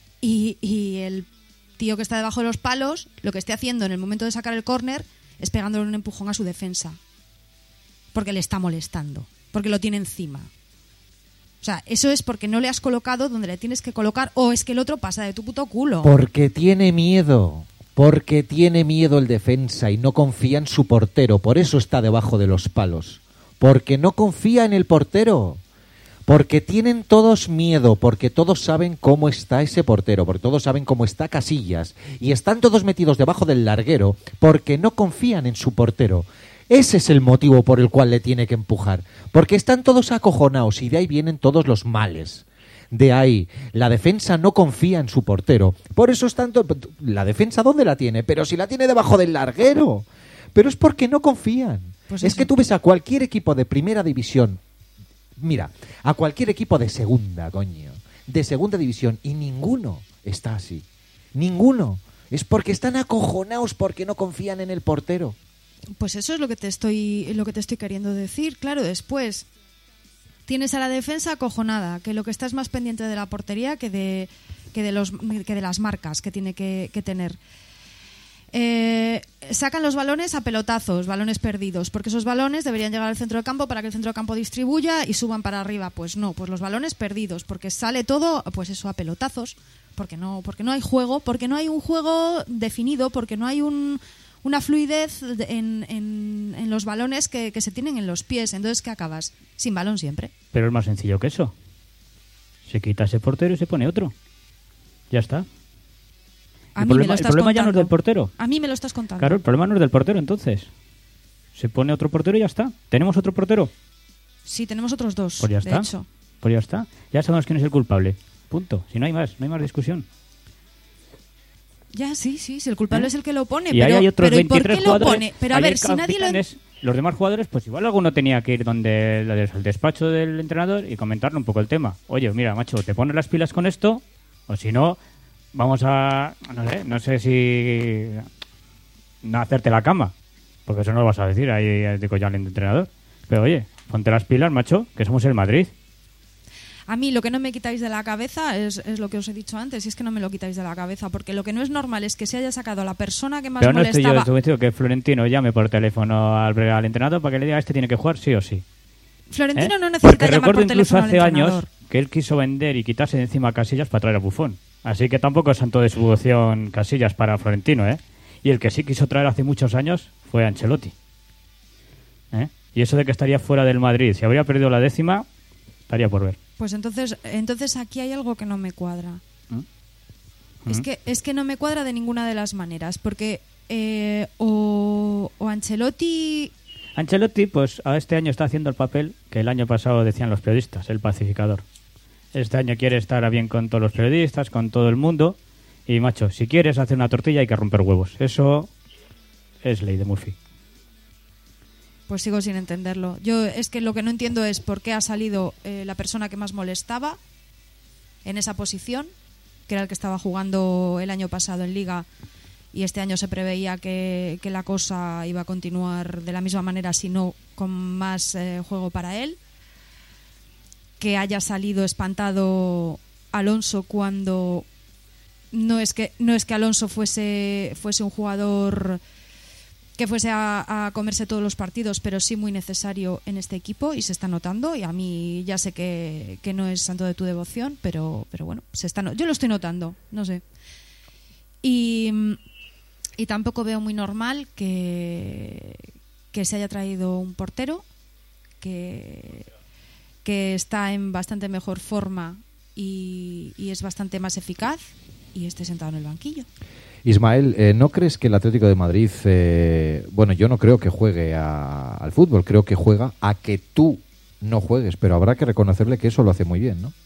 y el tío que está debajo de los palos lo que esté haciendo en el momento de sacar el córner es pegándole un empujón a su defensa porque le está molestando, porque lo tiene encima. O sea, eso es porque no le has colocado donde le tienes que colocar o es que el otro pasa de tu puto culo. Porque tiene miedo el defensa y no confía en su portero, por eso está debajo de los palos. Porque no confía en el portero. Porque tienen todos miedo, porque todos saben cómo está ese portero, porque todos saben cómo está Casillas. Y están todos metidos debajo del larguero porque no confían en su portero. Ese es el motivo por el cual le tiene que empujar. Porque están todos acojonados y de ahí vienen todos los males. De ahí, la defensa no confía en su portero. Por eso están la defensa, ¿dónde la tiene? Pero si la tiene debajo del larguero. Pero es porque no confían. Pues es que tú ves a cualquier equipo de primera división, mira, a cualquier equipo de segunda, coño, de segunda división, y ninguno está así. Ninguno. Es porque están acojonados porque no confían en el portero. Pues eso es lo que te estoy queriendo decir. Claro, después tienes a la defensa acojonada, que lo que está es más pendiente de la portería que de las marcas que tiene que tener. Sacan los balones a pelotazos, balones perdidos, porque esos balones deberían llegar al centro del campo para que el centro del campo distribuya y suban para arriba. Pues no, pues los balones perdidos, porque sale todo, pues eso, a pelotazos, porque no hay juego, porque no hay un juego definido, porque no hay una fluidez en los balones que se tienen en los pies. Entonces, ¿qué acabas? Sin balón siempre. Pero es más sencillo que eso. Se quita ese portero y se pone otro. Ya está. El problema ya no es del portero. A mí me lo estás contando. Claro, el problema no es del portero, entonces. Se pone otro portero y ya está. ¿Tenemos otro portero? Sí, tenemos otros dos, pues ya está. de hecho. Pues ya está. Ya sabemos quién es el culpable. Punto. Si no hay más discusión. Ya, sí, si el culpable es el que lo pone. Y pero hay otros ¿y por qué lo jugadores, pone? Pero a ver, si nadie lo... Los demás jugadores, pues igual alguno tenía que ir donde el despacho del entrenador y comentarle un poco el tema. Oye, mira, macho, te pones las pilas con esto, o si no, vamos a... No sé si... no hacerte la cama, porque eso no lo vas a decir ahí digo ya al entrenador. Pero oye, ponte las pilas, macho, que somos el Madrid. A mí lo que no me quitáis de la cabeza es lo que os he dicho antes, y es que no me lo quitáis de la cabeza, porque lo que no es normal es que se haya sacado a la persona que más pero no molestaba... estoy yo que Florentino llame por teléfono al entrenador para que le diga este tiene que jugar sí o sí. Florentino no necesita llamar por teléfono al entrenador. Porque recuerdo incluso hace años que él quiso vender y quitarse de encima a Casillas para traer a Buffon. Así que tampoco es santo de su devoción Casillas para Florentino, ¿eh? Y el que sí quiso traer hace muchos años fue Ancelotti. Y eso de que estaría fuera del Madrid, si habría perdido la 10ª, estaría por ver. Pues entonces aquí hay algo que no me cuadra. Es que no me cuadra de ninguna de las maneras, porque o Ancelotti... Ancelotti, pues a este año está haciendo el papel que el año pasado decían los periodistas, el pacificador. Este año quiere estar a bien con todos los periodistas, con todo el mundo, y macho, si quieres hacer una tortilla hay que romper huevos. Eso es ley de Murphy. Pues sigo sin entenderlo. Yo es que lo que no entiendo es por qué ha salido la persona que más molestaba en esa posición, que era el que estaba jugando el año pasado en Liga, y este año se preveía que la cosa iba a continuar de la misma manera, si no con más juego para él. Que haya salido espantado Alonso cuando no es que Alonso fuese un jugador que fuese a comerse todos los partidos, pero sí muy necesario en este equipo, y se está notando. Y a mí ya sé que no es santo de tu devoción, pero bueno, yo lo estoy notando, no sé. Y tampoco veo muy normal que que se haya traído un portero que está en bastante mejor forma y es bastante más eficaz y esté sentado en el banquillo. Ismael, ¿no crees que el Atlético de Madrid, bueno, yo no creo que juegue al fútbol, creo que juega a que tú no juegues, pero habrá que reconocerle que eso lo hace muy bien, ¿no?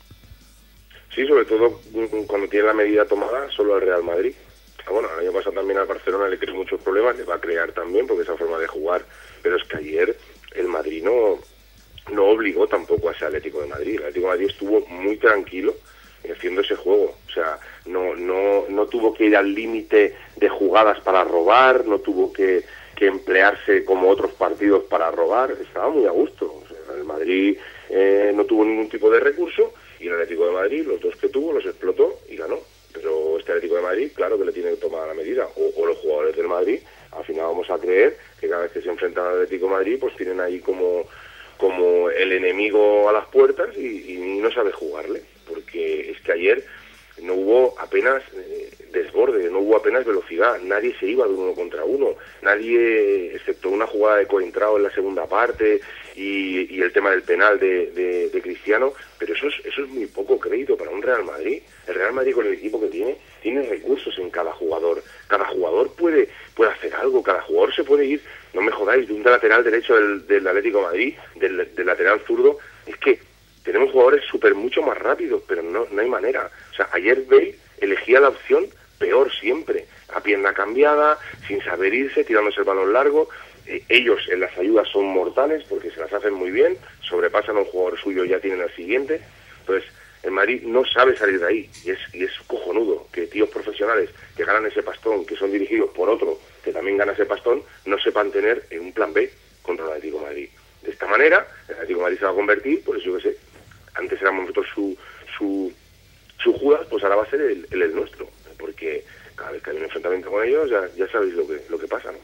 Sí, sobre todo cuando tiene la medida tomada solo al Real Madrid. Bueno, el año pasado también al Barcelona le creó muchos problemas, le va a crear también porque esa forma de jugar, pero es que ayer el Madrid no obligó tampoco a ese Atlético de Madrid. El Atlético de Madrid estuvo muy tranquilo haciendo ese juego, o sea, no tuvo que ir al límite de jugadas para robar, no tuvo que emplearse como otros partidos para robar, estaba muy a gusto. O sea, el Madrid no tuvo ningún tipo de recurso y el Atlético de Madrid, los dos que tuvo, los explotó y ganó. Pero este Atlético de Madrid, claro que le tiene que tomar la medida, o los jugadores del Madrid, al final vamos a creer que cada vez que se enfrentan al Atlético de Madrid, pues tienen ahí como el enemigo a las puertas y no sabe jugarle, porque es que ayer no hubo apenas desborde, no hubo apenas velocidad, nadie se iba de 1 contra 1, nadie, excepto una jugada de Coentrao en la segunda parte y el tema del penal de Cristiano, pero eso es muy poco crédito para un Real Madrid. El Real Madrid, con el equipo que tiene recursos en cada jugador puede hacer algo, cada jugador se puede ir, no me jodáis, de un lateral derecho del Atlético de Madrid, del lateral zurdo, es que tenemos jugadores mucho más rápidos, pero no hay manera. O sea, ayer Bale elegía la opción peor siempre, a pierna cambiada, sin saber irse, tirándose el balón largo. Ellos en las ayudas son mortales porque se las hacen muy bien, sobrepasan a un jugador suyo y ya tienen al siguiente. Entonces, el Madrid no sabe salir de ahí y es cojonudo que tíos profesionales que ganan ese pastón, que son dirigidos por otro que también gana ese pastón, no sepan tener un plan B contra el Atlético de Madrid. De esta manera, el Atlético de Madrid se va a convertir, pues yo qué sé, antes éramos nosotros su Judas, pues ahora va a ser el nuestro, porque cada vez que hay un enfrentamiento con ellos ya sabéis lo que pasa, ¿no?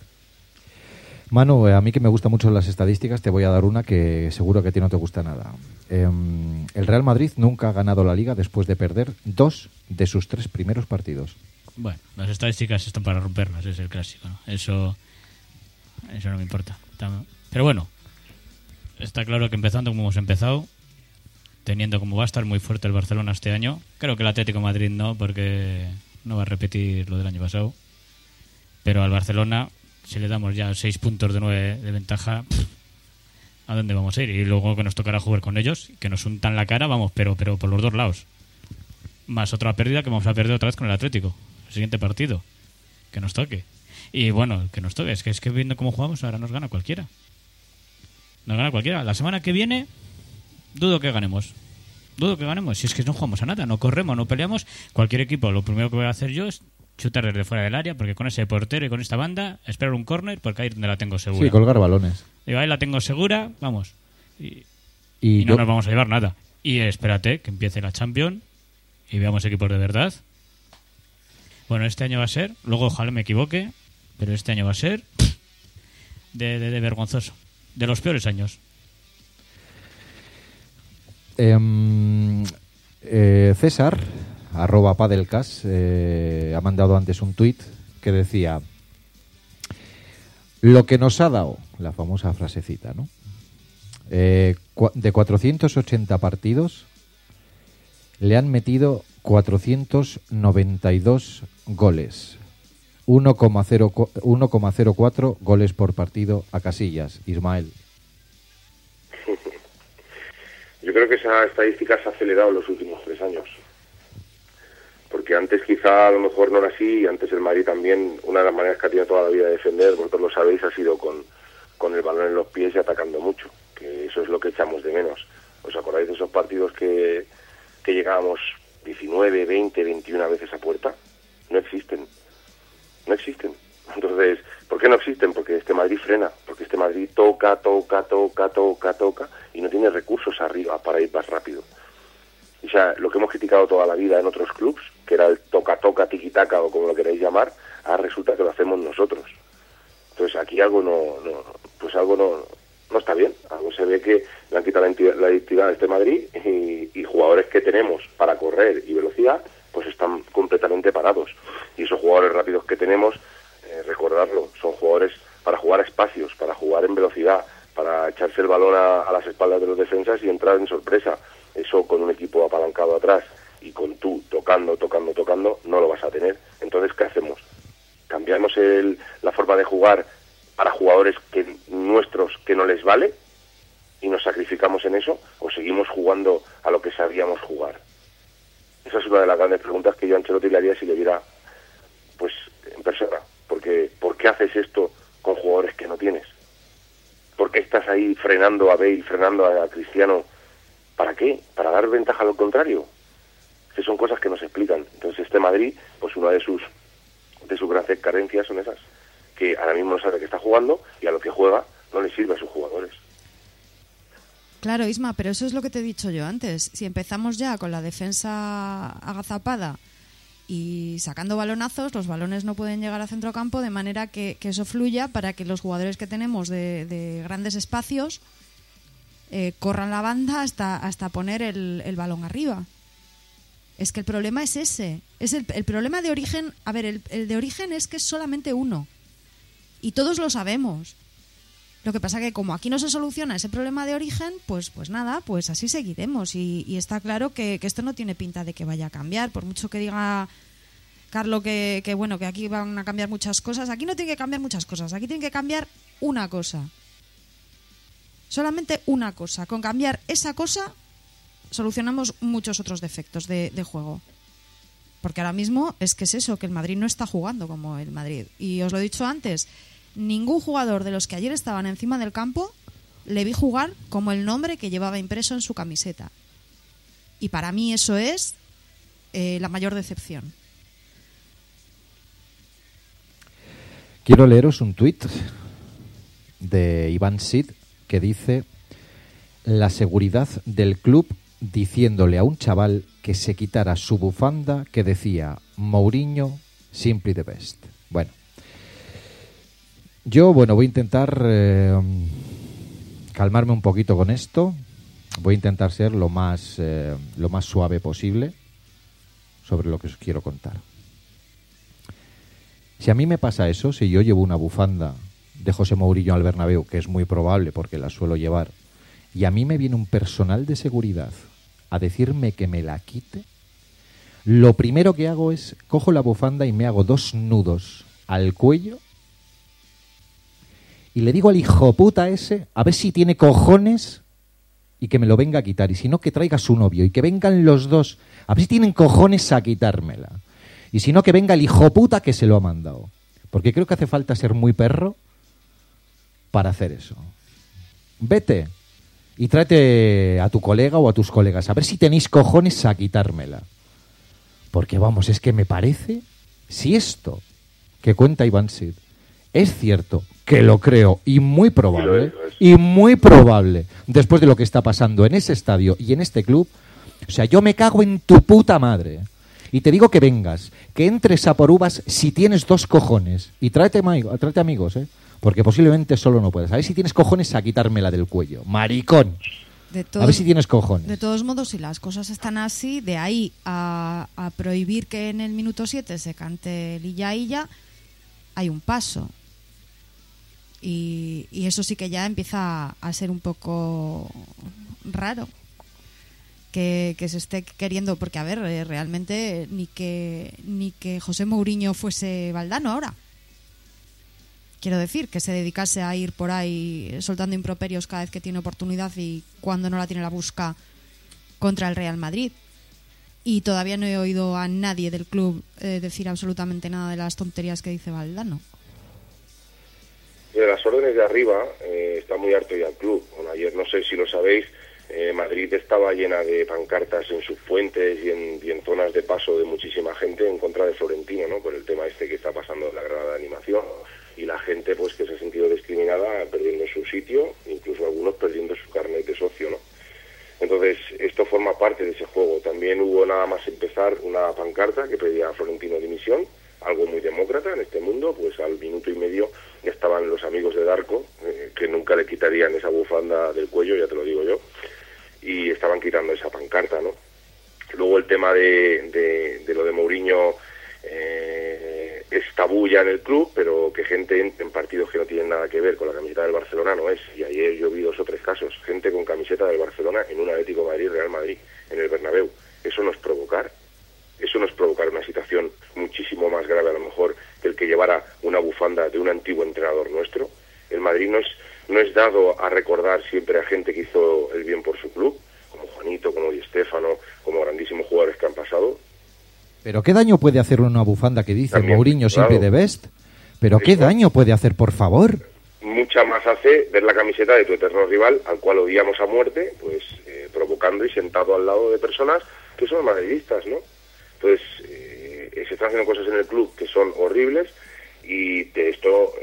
Manu, a mí que me gustan mucho las estadísticas, te voy a dar una que seguro que a ti no te gusta nada. El Real Madrid nunca ha ganado la Liga después de perder 2 de sus 3 primeros partidos. Bueno, las estadísticas están para romperlas, es el clásico, ¿no? Eso no me importa. Pero bueno, está claro que empezando como hemos empezado, teniendo como va a estar muy fuerte el Barcelona este año, creo que el Atlético de Madrid no, porque no va a repetir lo del año pasado, pero al Barcelona, si le damos ya 6 puntos de 9 de ventaja, ¿a dónde vamos a ir? Y luego que nos tocará jugar con ellos, que nos untan la cara, vamos, pero por los dos lados. Más otra pérdida que vamos a perder otra vez con el Atlético, el siguiente partido, que nos toque. Y bueno, que nos toque, es que viendo cómo jugamos ahora nos gana cualquiera. Nos gana cualquiera. La semana que viene dudo que ganemos. Si es que no jugamos a nada, no corremos, no peleamos. Cualquier equipo, lo primero que voy a hacer yo es chutar desde fuera del área, porque con ese portero y con esta banda, esperar un córner, porque ahí es donde la tengo segura. Sí, colgar balones. Digo, ahí la tengo segura, vamos. Y no nos vamos a llevar nada. Y espérate que empiece la Champions y veamos equipos de verdad. Bueno, este año va a ser, luego ojalá me equivoque, pero este año va a ser de vergonzoso. De los peores años. César, @padelcas, ha mandado antes un tuit que decía: lo que nos ha dado, la famosa frasecita, ¿no? De 480 partidos le han metido 492 goles, 1,04 goles por partido a Casillas. Ismael. Yo creo que esa estadística se ha acelerado en los últimos 3 años. Porque antes quizá a lo mejor no era así, y antes el Madrid también, una de las maneras que ha tenido toda la vida de defender, vosotros lo sabéis, ha sido con el balón en los pies y atacando mucho, que eso es lo que echamos de menos. ¿Os acordáis de esos partidos que llegábamos 19, 20, 21 veces a puerta? No existen. Entonces, ¿por qué no existen? Porque este Madrid frena, porque este Madrid toca y no tiene recursos arriba para ir más rápido. O sea, lo que hemos criticado toda la vida en otros clubs, que era el toca, tiki-taka o como lo queráis llamar, ahora resulta que lo hacemos nosotros. Entonces aquí algo no está bien. Algo se ve que le han quitado la identidad a este Madrid y jugadores que tenemos para correr y velocidad, pues están completamente parados. Y esos jugadores rápidos que tenemos, recordarlo, son jugadores para jugar a espacios, balón a las espaldas de los defensas y entrar en sorpresa. Eso con un equipo apalancado atrás y con tú tocando, no lo vas a tener. Entonces, ¿qué hacemos? ¿Cambiamos la forma de jugar para jugadores nuestros que no les vale y nos sacrificamos en eso, o seguimos jugando a lo que sabíamos jugar? Esa es una de las grandes preguntas que yo a Ancelotti le haría si le viera pues en persona. Porque ¿por qué haces esto con jugadores que no tienes? ¿Por qué estás ahí frenando a Bale, frenando a Cristiano? ¿Para qué? ¿Para dar ventaja al contrario? Que son cosas que no se explican. Entonces este Madrid, pues una de sus grandes carencias son esas, que ahora mismo no sabe que está jugando y a lo que juega no le sirve a sus jugadores. Claro, Isma, pero eso es lo que te he dicho yo antes. Si empezamos ya con la defensa agazapada y sacando balonazos, los balones no pueden llegar a centrocampo, de manera que eso fluya para que los jugadores que tenemos de grandes espacios corran la banda hasta poner el balón arriba. Es que el problema es ese. Es el problema de origen. A ver, el de origen es que es solamente uno. Y todos lo sabemos. Lo que pasa que como aquí no se soluciona ese problema de origen, pues nada, pues así seguiremos. Y está claro que esto no tiene pinta de que vaya a cambiar. Por mucho que diga Carlo que bueno, que aquí van a cambiar muchas cosas. Aquí no tiene que cambiar muchas cosas. Aquí tiene que cambiar una cosa. Solamente una cosa. Con cambiar esa cosa solucionamos muchos otros defectos de juego. Porque ahora mismo es que es eso, que el Madrid no está jugando como el Madrid. Y os lo he dicho antes, ningún jugador de los que ayer estaban encima del campo le vi jugar como el nombre que llevaba impreso en su camiseta. Y para mí eso es la mayor decepción. Quiero leeros un tuit de Iván Sid que dice: la seguridad del club diciéndole a un chaval que se quitara su bufanda que decía Mourinho, simply the best. Bueno, yo voy a intentar calmarme un poquito con esto. Voy a intentar ser lo más suave posible sobre lo que os quiero contar. Si a mí me pasa eso, si yo llevo una bufanda de José Mourinho al Bernabéu, que es muy probable porque la suelo llevar, y a mí me viene un personal de seguridad a decirme que me la quite, lo primero que hago es cojo la bufanda y me hago 2 nudos al cuello y le digo al hijoputa ese a ver si tiene cojones y que me lo venga a quitar, y si no, que traiga a su novio y que vengan los dos a ver si tienen cojones a quitármela, y si no, que venga el hijoputa que se lo ha mandado, porque creo que hace falta ser muy perro para hacer eso. Vete y tráete a tu colega o a tus colegas a ver si tenéis cojones a quitármela. Porque vamos, es que me parece, si esto que cuenta Iván Sid es cierto, que lo creo, y muy probable, después de lo que está pasando en ese estadio y en este club, o sea, yo me cago en tu puta madre. Y te digo que vengas, que entres a por uvas si tienes 2 cojones. Y tráete amigos, porque posiblemente solo no puedes. A ver si tienes cojones a quitármela del cuello. ¡Maricón! A ver si tienes cojones. De todos modos, si las cosas están así, de ahí a prohibir que en el minuto 7 se cante Illa Illa, hay un paso. Y eso sí que ya empieza a ser un poco raro. Que se esté queriendo, porque a ver, realmente ni que José Mourinho fuese Valdano ahora. Quiero decir, que se dedicase a ir por ahí soltando improperios cada vez que tiene oportunidad y cuando no la tiene la busca contra el Real Madrid. Y todavía no he oído a nadie del club decir absolutamente nada de las tonterías que dice Valdano. De las órdenes de arriba está muy harto ya el club. Bueno, ayer, no sé si lo sabéis, Madrid estaba llena de pancartas en sus fuentes y en zonas de paso de muchísima gente en contra de Florentino, ¿no? Por el tema este que está pasando en la grada de animación. Y la gente pues que se ha sentido discriminada perdiendo su sitio, incluso algunos perdiendo su carnet de socio, ¿no? Entonces, esto forma parte de ese juego. También hubo, nada más empezar, una pancarta que pedía a Florentino dimisión, algo muy demócrata en este mundo. Pues al minuto y medio ya estaban los amigos de Darko, que nunca le quitarían esa bufanda del cuello, ya te lo digo yo, y estaban quitando esa pancarta, ¿no? Luego el tema de lo de Mourinho, es tabú ya en el club, pero que gente entre en partidos que no tienen nada que ver con la camiseta del Barcelona no es. Y ayer yo vi 2 o 3 casos, gente con camiseta del Barcelona en un Atlético de Madrid, Real Madrid, en el Bernabéu. Eso no es provocar. Eso no es provocar una situación muchísimo más grave a lo mejor que el que llevara una bufanda de un antiguo entrenador nuestro. El Madrid no es dado a recordar siempre a gente que hizo el bien por su club, como Juanito, como Di Stéfano, como grandísimos jugadores que han pasado. Pero ¿qué daño puede hacer una bufanda que dice También, Mourinho claro. siempre de best? ¿Pero qué daño puede hacer, por favor? Mucha más hace ver la camiseta de tu eterno rival, al cual odiamos a muerte, pues provocando y sentado al lado de personas que son madridistas, ¿no? Entonces, se están haciendo cosas en el club que son horribles y de esto,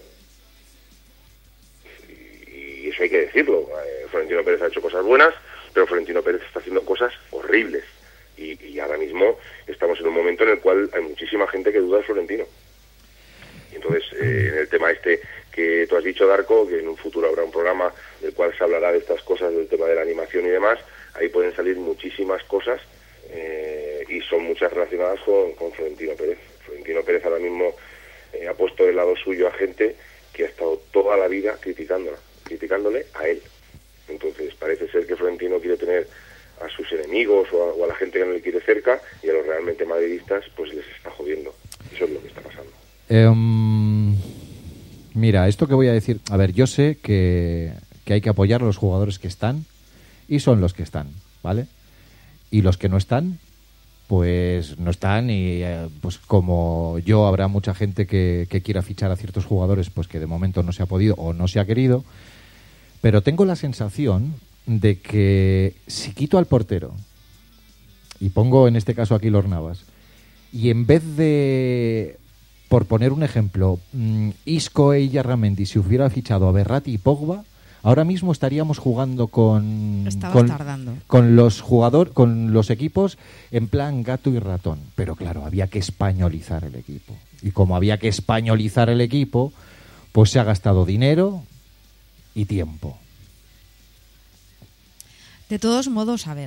y eso hay que decirlo, Florentino Pérez ha hecho cosas buenas, pero Florentino Pérez está haciendo cosas horribles. Y ahora mismo estamos en un momento en el cual hay muchísima gente que duda de Florentino. Y entonces, en el tema este que tú has dicho, Darko, que en un futuro habrá un programa del cual se hablará de estas cosas, del tema de la animación y demás, ahí pueden salir muchísimas cosas y son muchas relacionadas con Florentino Pérez. Florentino Pérez ahora mismo ha puesto del lado suyo a gente que ha estado toda la vida criticándole a él. Entonces parece ser que Florentino quiere tener a sus enemigos o a la gente que no le quiere cerca, y a los realmente madridistas pues les está jodiendo. Eso es lo que está pasando. Mira, esto que voy a decir, a ver, yo sé que hay que apoyar a los jugadores que están, y son los que están, ¿vale? Y los que no están, pues no están, y pues como yo, habrá mucha gente que quiera fichar a ciertos jugadores, pues que de momento no se ha podido o no se ha querido, pero tengo la sensación de que si quito al portero y pongo en este caso a Keylor Navas, y en vez de, por poner un ejemplo, Isco e Illarramendi se hubiera fichado a Berratti y Pogba, ahora mismo estaríamos jugando con los equipos en plan gato y ratón. Pero claro, había que españolizar el equipo, y como había que españolizar el equipo, pues se ha gastado dinero y tiempo. De todos modos, a ver,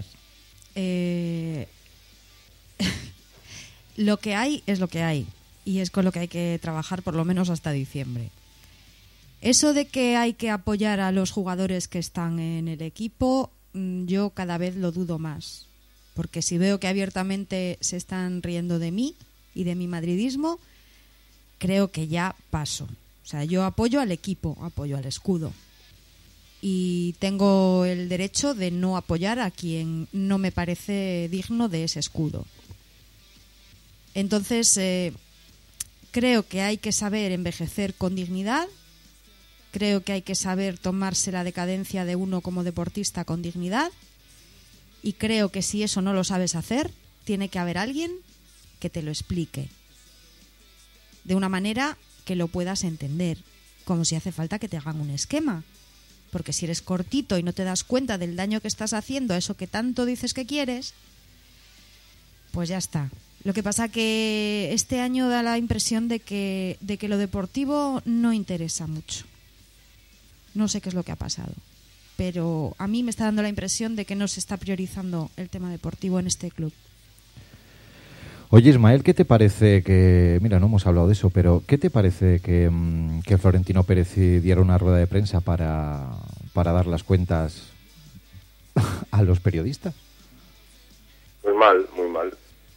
lo que hay es lo que hay, y es con lo que hay que trabajar por lo menos hasta diciembre. Eso de que hay que apoyar a los jugadores que están en el equipo, yo cada vez lo dudo más, porque si veo que abiertamente se están riendo de mí y de mi madridismo, creo que ya paso. O sea, yo apoyo al equipo, apoyo al escudo. Y tengo el derecho de no apoyar a quien no me parece digno de ese escudo. Entonces, creo que hay que saber envejecer con dignidad. Creo que hay que saber tomarse la decadencia de uno como deportista con dignidad. Y creo que si eso no lo sabes hacer, tiene que haber alguien que te lo explique. De una manera que lo puedas entender. Como si hace falta que te hagan un esquema. Porque si eres cortito y no te das cuenta del daño que estás haciendo a eso que tanto dices que quieres, pues ya está. Lo que pasa que este año da la impresión de que lo deportivo no interesa mucho. No sé qué es lo que ha pasado, pero a mí me está dando la impresión de que no se está priorizando el tema deportivo en este club. Oye, Ismael, ¿qué te parece que... Mira, no hemos hablado de eso, pero ¿qué te parece que Florentino Pérez diera una rueda de prensa para dar las cuentas a los periodistas? Pues mal, muy mal.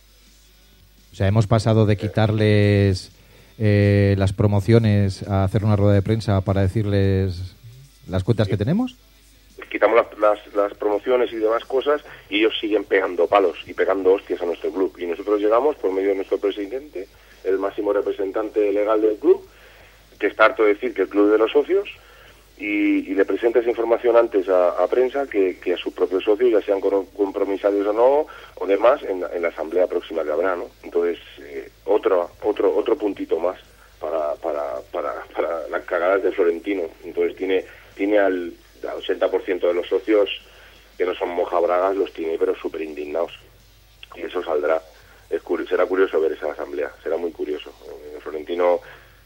O sea, hemos pasado de quitarles las promociones a hacer una rueda de prensa para decirles las cuentas que tenemos. Quitamos las promociones y demás cosas, y ellos siguen pegando palos y pegando hostias a nuestro club. Y nosotros llegamos por medio de nuestro presidente, el máximo representante legal del club, que está harto de decir que el club es de los socios, y le presenta esa información antes a prensa que a sus propios socios, ya sean compromisarios o no, o demás, en la asamblea próxima que habrá, ¿no? Entonces, otro puntito más para las cagadas de Florentino. Entonces tiene al 80% de los socios que no son mojabragas, los tiene pero súper indignados, y eso saldrá. Será curioso ver esa asamblea, será muy curioso. Florentino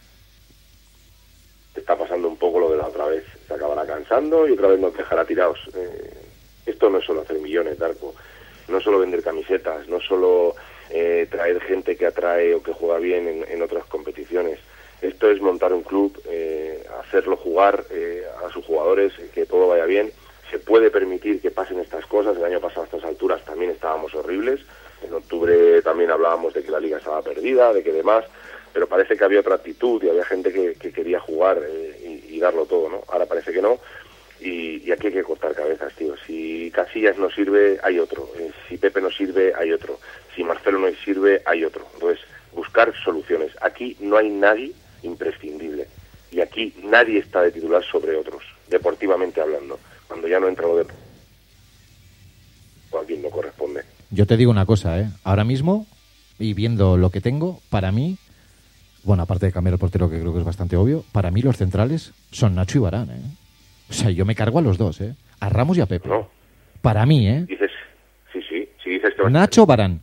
está pasando un poco lo de la otra vez, se acabará cansando y otra vez nos dejará tirados. Esto no es solo hacer millones, Darko, no es solo vender camisetas, no es solo traer gente que atrae o que juega bien en otras competiciones. Esto es montar un club, hacerlo jugar a sus jugadores, que todo vaya bien. Se puede permitir que pasen estas cosas. El año pasado a estas alturas también estábamos horribles. En octubre también hablábamos de que la liga estaba perdida, de que demás, pero parece que había otra actitud y había gente que quería jugar y darlo todo, ¿no? Ahora parece que no. Y aquí hay que cortar cabezas, tío. Si Casillas no sirve, hay otro. Si Pepe no sirve, hay otro. Si Marcelo no sirve, hay otro. Entonces, buscar soluciones. Aquí no hay nadie imprescindible. Y aquí nadie está de titular sobre otros, deportivamente hablando. Cuando ya no entra lo de... o a quien no corresponde. Yo te digo una cosa, ahora mismo, y viendo lo que tengo, para mí, bueno, aparte de cambiar el portero, que creo que es bastante obvio, para mí los centrales son Nacho y Varane, O sea, yo me cargo a los dos, a Ramos y a Pepe. No. Para mí, Dices, sí, dices que... Nacho, Varane.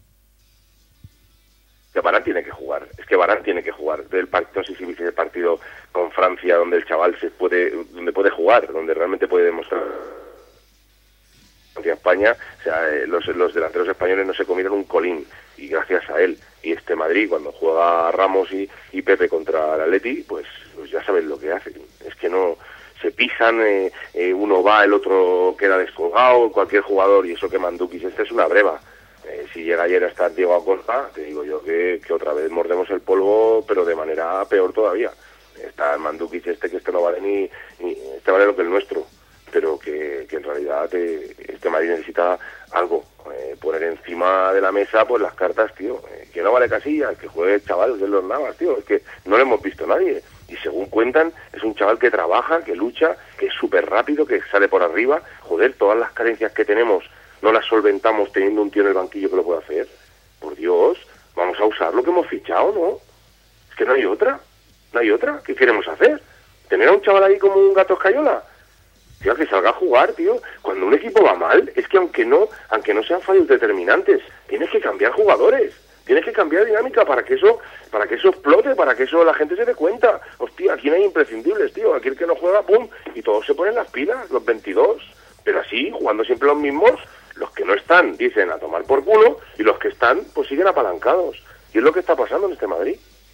Que Varane tiene que jugar. Es que Varane tiene que jugar. No sé si viste el partido con Francia, donde el chaval donde puede jugar, donde realmente puede demostrar. Francia-España, o sea, los delanteros españoles no se comieron un colín, y gracias a él. Y este Madrid, cuando juega Ramos y Pepe contra el Atleti, pues ya saben lo que hacen. Es que no... se pisan, uno va, el otro queda descolgado, cualquier jugador, y eso que Mandukis, es una breva. Si llega ayer hasta Diego Acosta, te digo yo que otra vez mordemos el polvo, pero de manera peor todavía. Está el Mandukis que no vale ni este vale lo que el nuestro, pero que en realidad este Madrid necesita algo, poner encima de la mesa pues las cartas, tío, que no vale Casillas, que juegue el chaval de los Navas, tío, es que no lo hemos visto nadie. Y según cuentan, es un chaval que trabaja, que lucha, que es súper rápido, que sale por arriba. Joder, todas las carencias que tenemos no las solventamos teniendo un tío en el banquillo que lo pueda hacer. Por Dios, vamos a usar lo que hemos fichado, ¿no? Es que no hay otra. ¿Qué queremos hacer? ¿Tener a un chaval ahí como un gato escayola? Tío, que salga a jugar, tío. Cuando un equipo va mal, es que aunque no sean fallos determinantes, tienes que cambiar jugadores. Tienes que cambiar dinámica para que eso explote, para que eso la gente se dé cuenta. Hostia, aquí no hay imprescindibles, tío. Aquí el que no juega, pum, y todos se ponen las pilas, los 22. Pero así, jugando siempre los mismos, los que no están dicen a tomar por culo, y los que están, pues siguen apalancados. Y es lo que está pasando en este Madrid.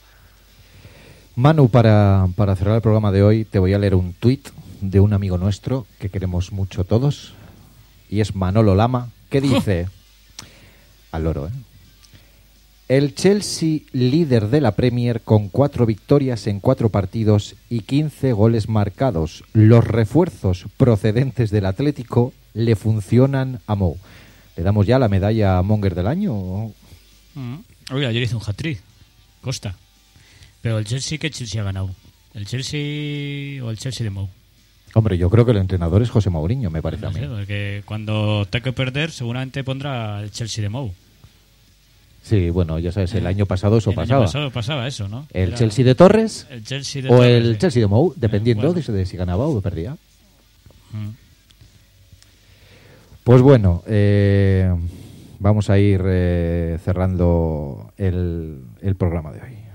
Manu, para cerrar el programa de hoy, te voy a leer un tuit de un amigo nuestro que queremos mucho todos, y es Manolo Lama, que dice, al loro, el Chelsea líder de la Premier con 4 victorias en 4 partidos y 15 goles marcados. Los refuerzos procedentes del Atlético le funcionan a Mou. ¿Le damos ya la medalla a Monger del año? Oye, ayer hizo un hat-trick, Costa. Pero el Chelsea, ¿qué Chelsea ha ganado? ¿El Chelsea o el Chelsea de Mou? Hombre, yo creo que el entrenador es José Mourinho, me parece a mí. Porque cuando tenga que perder, seguramente pondrá el Chelsea de Mou. Sí, bueno, ya sabes, el año pasado eso pasaba. El año pasado pasaba eso, ¿no? El Chelsea de Torres el Chelsea de o Torres, el Chelsea de Mou, dependiendo bueno. de si ganaba o perdía. Pues bueno, vamos a ir cerrando el programa de hoy.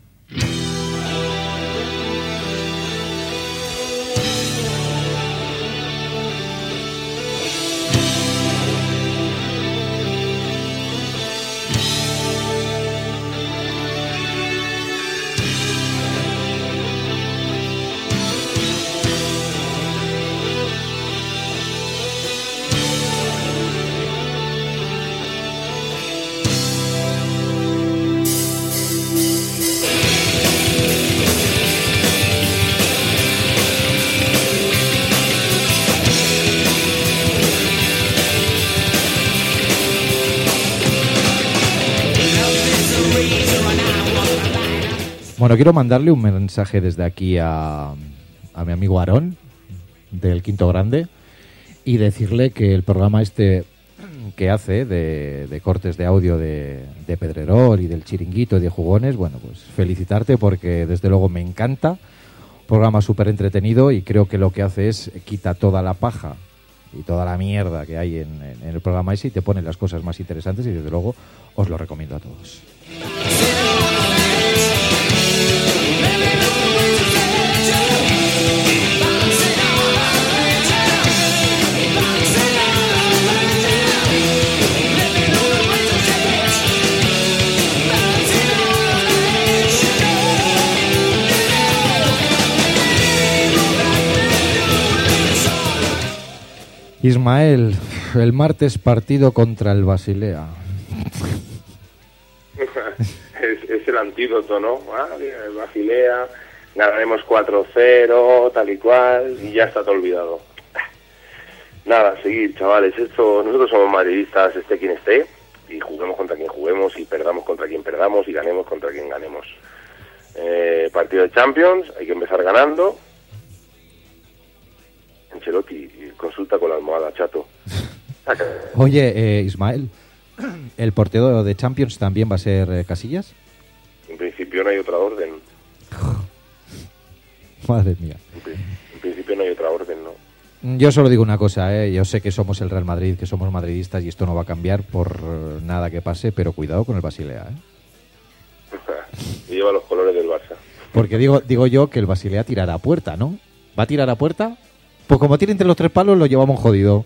Bueno, quiero mandarle un mensaje desde aquí a mi amigo Aarón, del Quinto Grande, y decirle que el programa este que hace de cortes de audio de Pedrerol y del Chiringuito y de Jugones, bueno, pues felicitarte porque desde luego me encanta, programa súper entretenido, y creo que lo que hace es quita toda la paja y toda la mierda que hay en el programa ese y te pone las cosas más interesantes, y desde luego os lo recomiendo a todos. Ismael, el martes partido contra el Basilea. es el antídoto, ¿no? El Basilea, ganaremos 4-0, tal y cual, y ya está todo olvidado. Nada, seguir, chavales. Nosotros somos madridistas, esté quien esté, y juguemos contra quien juguemos, y perdamos contra quien perdamos, y ganemos contra quien ganemos. Partido de Champions, hay que empezar ganando. Ancelotti, consulta con la almohada, chato. Oye, Ismael, ¿el portero de Champions también va a ser Casillas? En principio no hay otra orden. Madre mía. En principio no hay otra orden, ¿no? Yo solo digo una cosa, yo sé que somos el Real Madrid, que somos madridistas y esto no va a cambiar por nada que pase, pero cuidado con el Basilea, Y lleva los colores del Barça. Porque digo yo que el Basilea tirará a puerta, ¿no? ¿Va a tirar a puerta? Pues como tiene entre los tres palos lo llevamos jodido.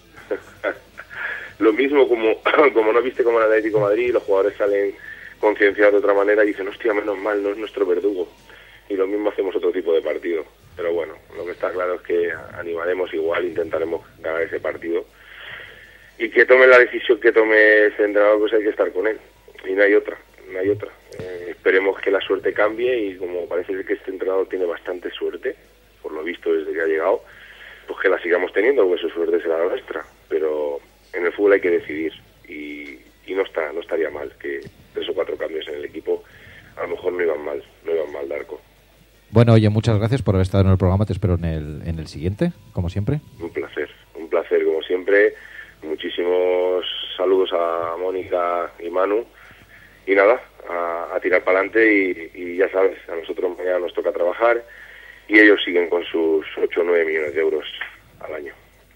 Lo mismo como no viste como el Atlético de Madrid, los jugadores salen concienciados de otra manera y dicen, hostia, menos mal, no es nuestro verdugo. Y lo mismo hacemos otro tipo de partido. Pero bueno, lo que está claro es que animaremos igual, intentaremos ganar ese partido. Y que tome la decisión que tome ese entrenador, pues hay que estar con él. Y no hay otra. Esperemos que la suerte cambie y como parece ser que este entrenador tiene bastante suerte, por lo visto desde que ha llegado, pues que la sigamos teniendo, porque su suerte será la nuestra. Pero en el fútbol hay que decidir y no estaría mal que 3 o 4 cambios en el equipo a lo mejor no iban mal de arco. Bueno, oye, muchas gracias por haber estado en el programa, te espero en el siguiente, como siempre. Un placer como siempre. Muchísimos saludos a Mónica y Manu y nada, a tirar para adelante y ya sabes, a nosotros mañana nos toca trabajar y ellos siguen con sus 8 o 9 millones de euros al año.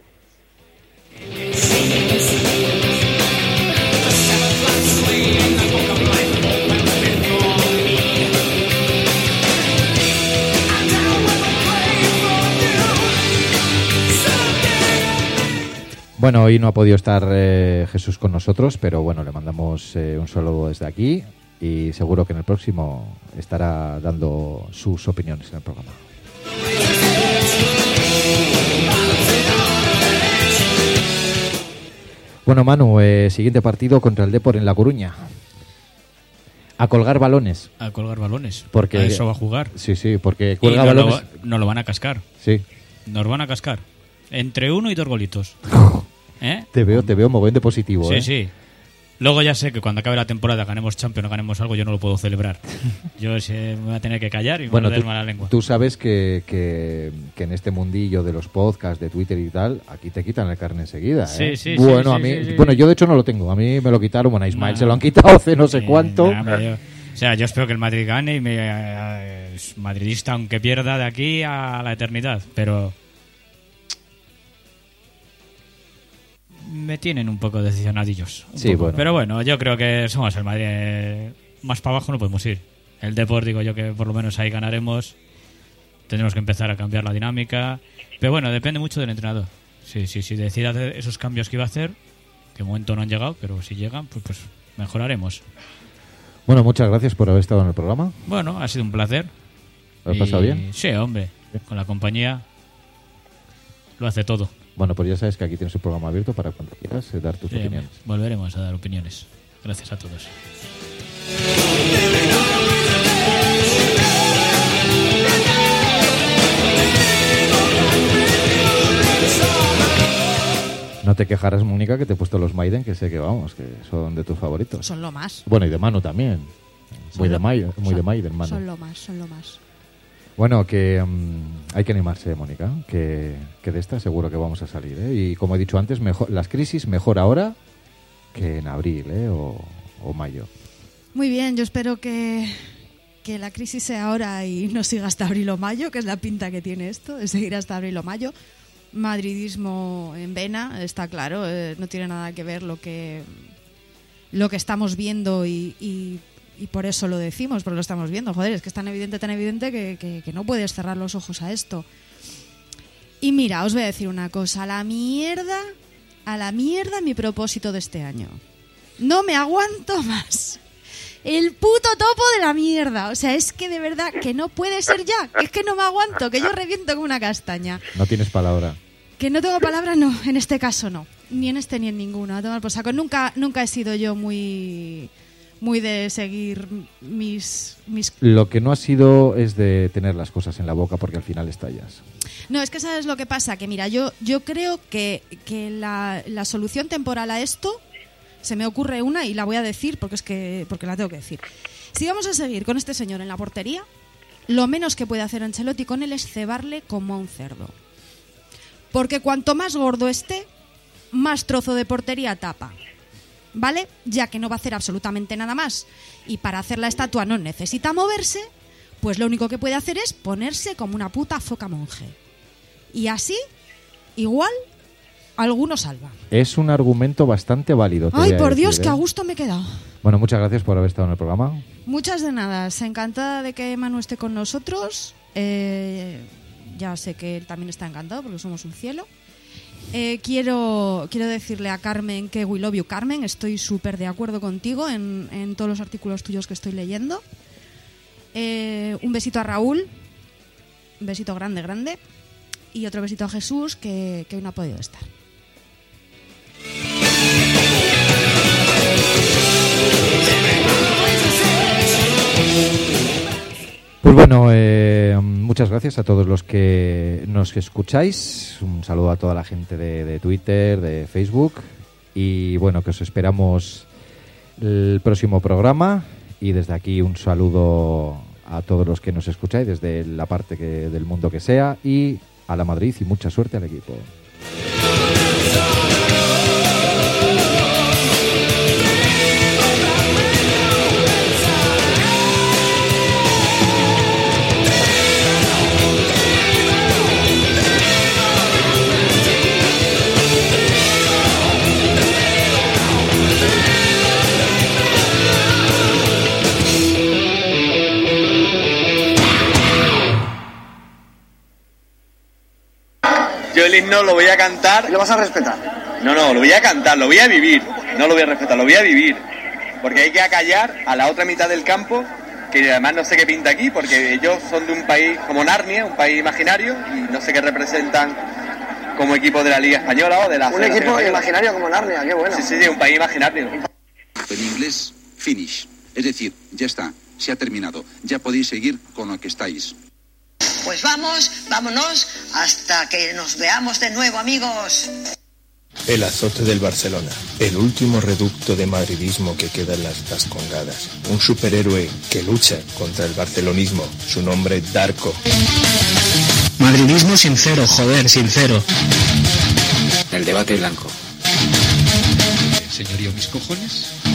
Bueno, hoy no ha podido estar Jesús con nosotros, pero bueno, le mandamos un saludo desde aquí y seguro que en el próximo estará dando sus opiniones en el programa. Bueno, Manu, siguiente partido contra el Depor en La Coruña. A colgar balones. A colgar balones. Porque a eso va a jugar. Sí, porque cuelga balones. No lo van a cascar. Sí. Nos van a cascar. Entre 1 y 2 golitos. Te veo mogollón de positivo. Sí. Luego ya sé que cuando acabe la temporada ganemos Champions o ganemos algo, yo no lo puedo celebrar. Yo me voy a tener que callar y morderme la lengua. Tú sabes que en este mundillo de los podcasts, de Twitter y tal, aquí te quitan el carne enseguida. Sí. Bueno, a mí, bueno, yo de hecho no lo tengo. A mí me lo quitaron. Bueno, a Ismael se lo han quitado hace no sé cuánto. Yo espero que el Madrid gane y es madridista aunque pierda de aquí a la eternidad, pero me tienen un poco decepcionadillos. Bueno. Pero bueno, yo creo que somos el Madrid. Más para abajo no podemos ir. El Depor, digo yo que por lo menos ahí ganaremos. Tendremos que empezar a cambiar la dinámica. Pero bueno, depende mucho del entrenador. Si decide hacer esos cambios que iba a hacer, que de momento no han llegado, pero si llegan, pues mejoraremos. Bueno, muchas gracias por haber estado en el programa. Bueno, ha sido un placer. ¿Lo has pasado bien? Sí, hombre. Con la compañía lo hace todo. Bueno, pues ya sabes que aquí tienes un programa abierto para cuando quieras dar tus opiniones. Volveremos a dar opiniones. Gracias a todos. No te quejarás, Mónica, que te he puesto los Maiden, que sé que que son de tus favoritos. Son lo más. Bueno, y de Manu también. Muy de Maiden, Manu. Son lo más. Bueno, que hay que animarse, Mónica, que de esta seguro que vamos a salir, ¿eh? Y como he dicho antes, las crisis mejor ahora que en abril, o mayo. Muy bien, yo espero que la crisis sea ahora y no siga hasta abril o mayo, que es la pinta que tiene esto, de seguir hasta abril o mayo. Madridismo en vena, está claro, no tiene nada que ver lo que estamos viendo y por eso lo decimos, porque lo estamos viendo. Joder, es que es tan evidente que no puedes cerrar los ojos a esto. Y mira, os voy a decir una cosa. A la mierda mi propósito de este año. No me aguanto más. El puto topo de la mierda. O sea, es que de verdad que no puede ser ya. Que es que no me aguanto, que yo reviento como una castaña. No tienes palabra. Que no tengo palabras, no, en este caso no. Ni en este ni en ninguno. A tomar por saco. Nunca he sido yo muy de seguir mis... Lo que no ha sido es de tener las cosas en la boca porque al final estallas. No, es que ¿sabes lo que pasa? Que mira, yo creo que la solución temporal a esto, se me ocurre una y la voy a decir porque la tengo que decir. Si vamos a seguir con este señor en la portería, lo menos que puede hacer Ancelotti con él es cebarle como a un cerdo. Porque cuanto más gordo esté, más trozo de portería tapa. ¿Vale? Ya que no va a hacer absolutamente nada más. Y para hacer la estatua no necesita moverse, pues lo único que puede hacer es ponerse como una puta foca monje. Y así, igual, alguno salva. Es un argumento bastante válido. Ay, por Dios, que a gusto me he quedado. Bueno, muchas gracias por haber estado en el programa. Muchas de nada. Encantada de que Manu esté con nosotros. Ya sé que él también está encantado porque somos un cielo. Quiero decirle a Carmen que we love you, Carmen. Estoy súper de acuerdo contigo en todos los artículos tuyos que estoy leyendo. Un besito a Raúl. Un besito grande. Y otro besito a Jesús, que hoy no ha podido estar. Pues bueno, muchas gracias a todos los que nos escucháis. Un saludo a toda la gente de Twitter, de Facebook. Y bueno, que os esperamos el próximo programa. Y desde aquí un saludo a todos los que nos escucháis, desde la parte del mundo que sea. Y a la Madrid y mucha suerte al equipo. Yo el himno lo voy a cantar. ¿Lo vas a respetar? No, lo voy a cantar, lo voy a vivir. No lo voy a respetar, lo voy a vivir. Porque hay que acallar a la otra mitad del campo, que además no sé qué pinta aquí, porque ellos son de un país como Narnia, un país imaginario, y no sé qué representan como equipo de la Liga Española o de la... Un equipo imaginario como Narnia, qué bueno. Sí, un país imaginario. En inglés, finish. Es decir, ya está, se ha terminado. Ya podéis seguir con lo que estáis. Pues vámonos, hasta que nos veamos de nuevo, amigos. El azote del Barcelona, el último reducto de madridismo que queda en las Vascongadas. Un superhéroe que lucha contra el barcelonismo, su nombre Darko. Madridismo sincero, joder, sincero. El debate blanco. Señorío, mis cojones.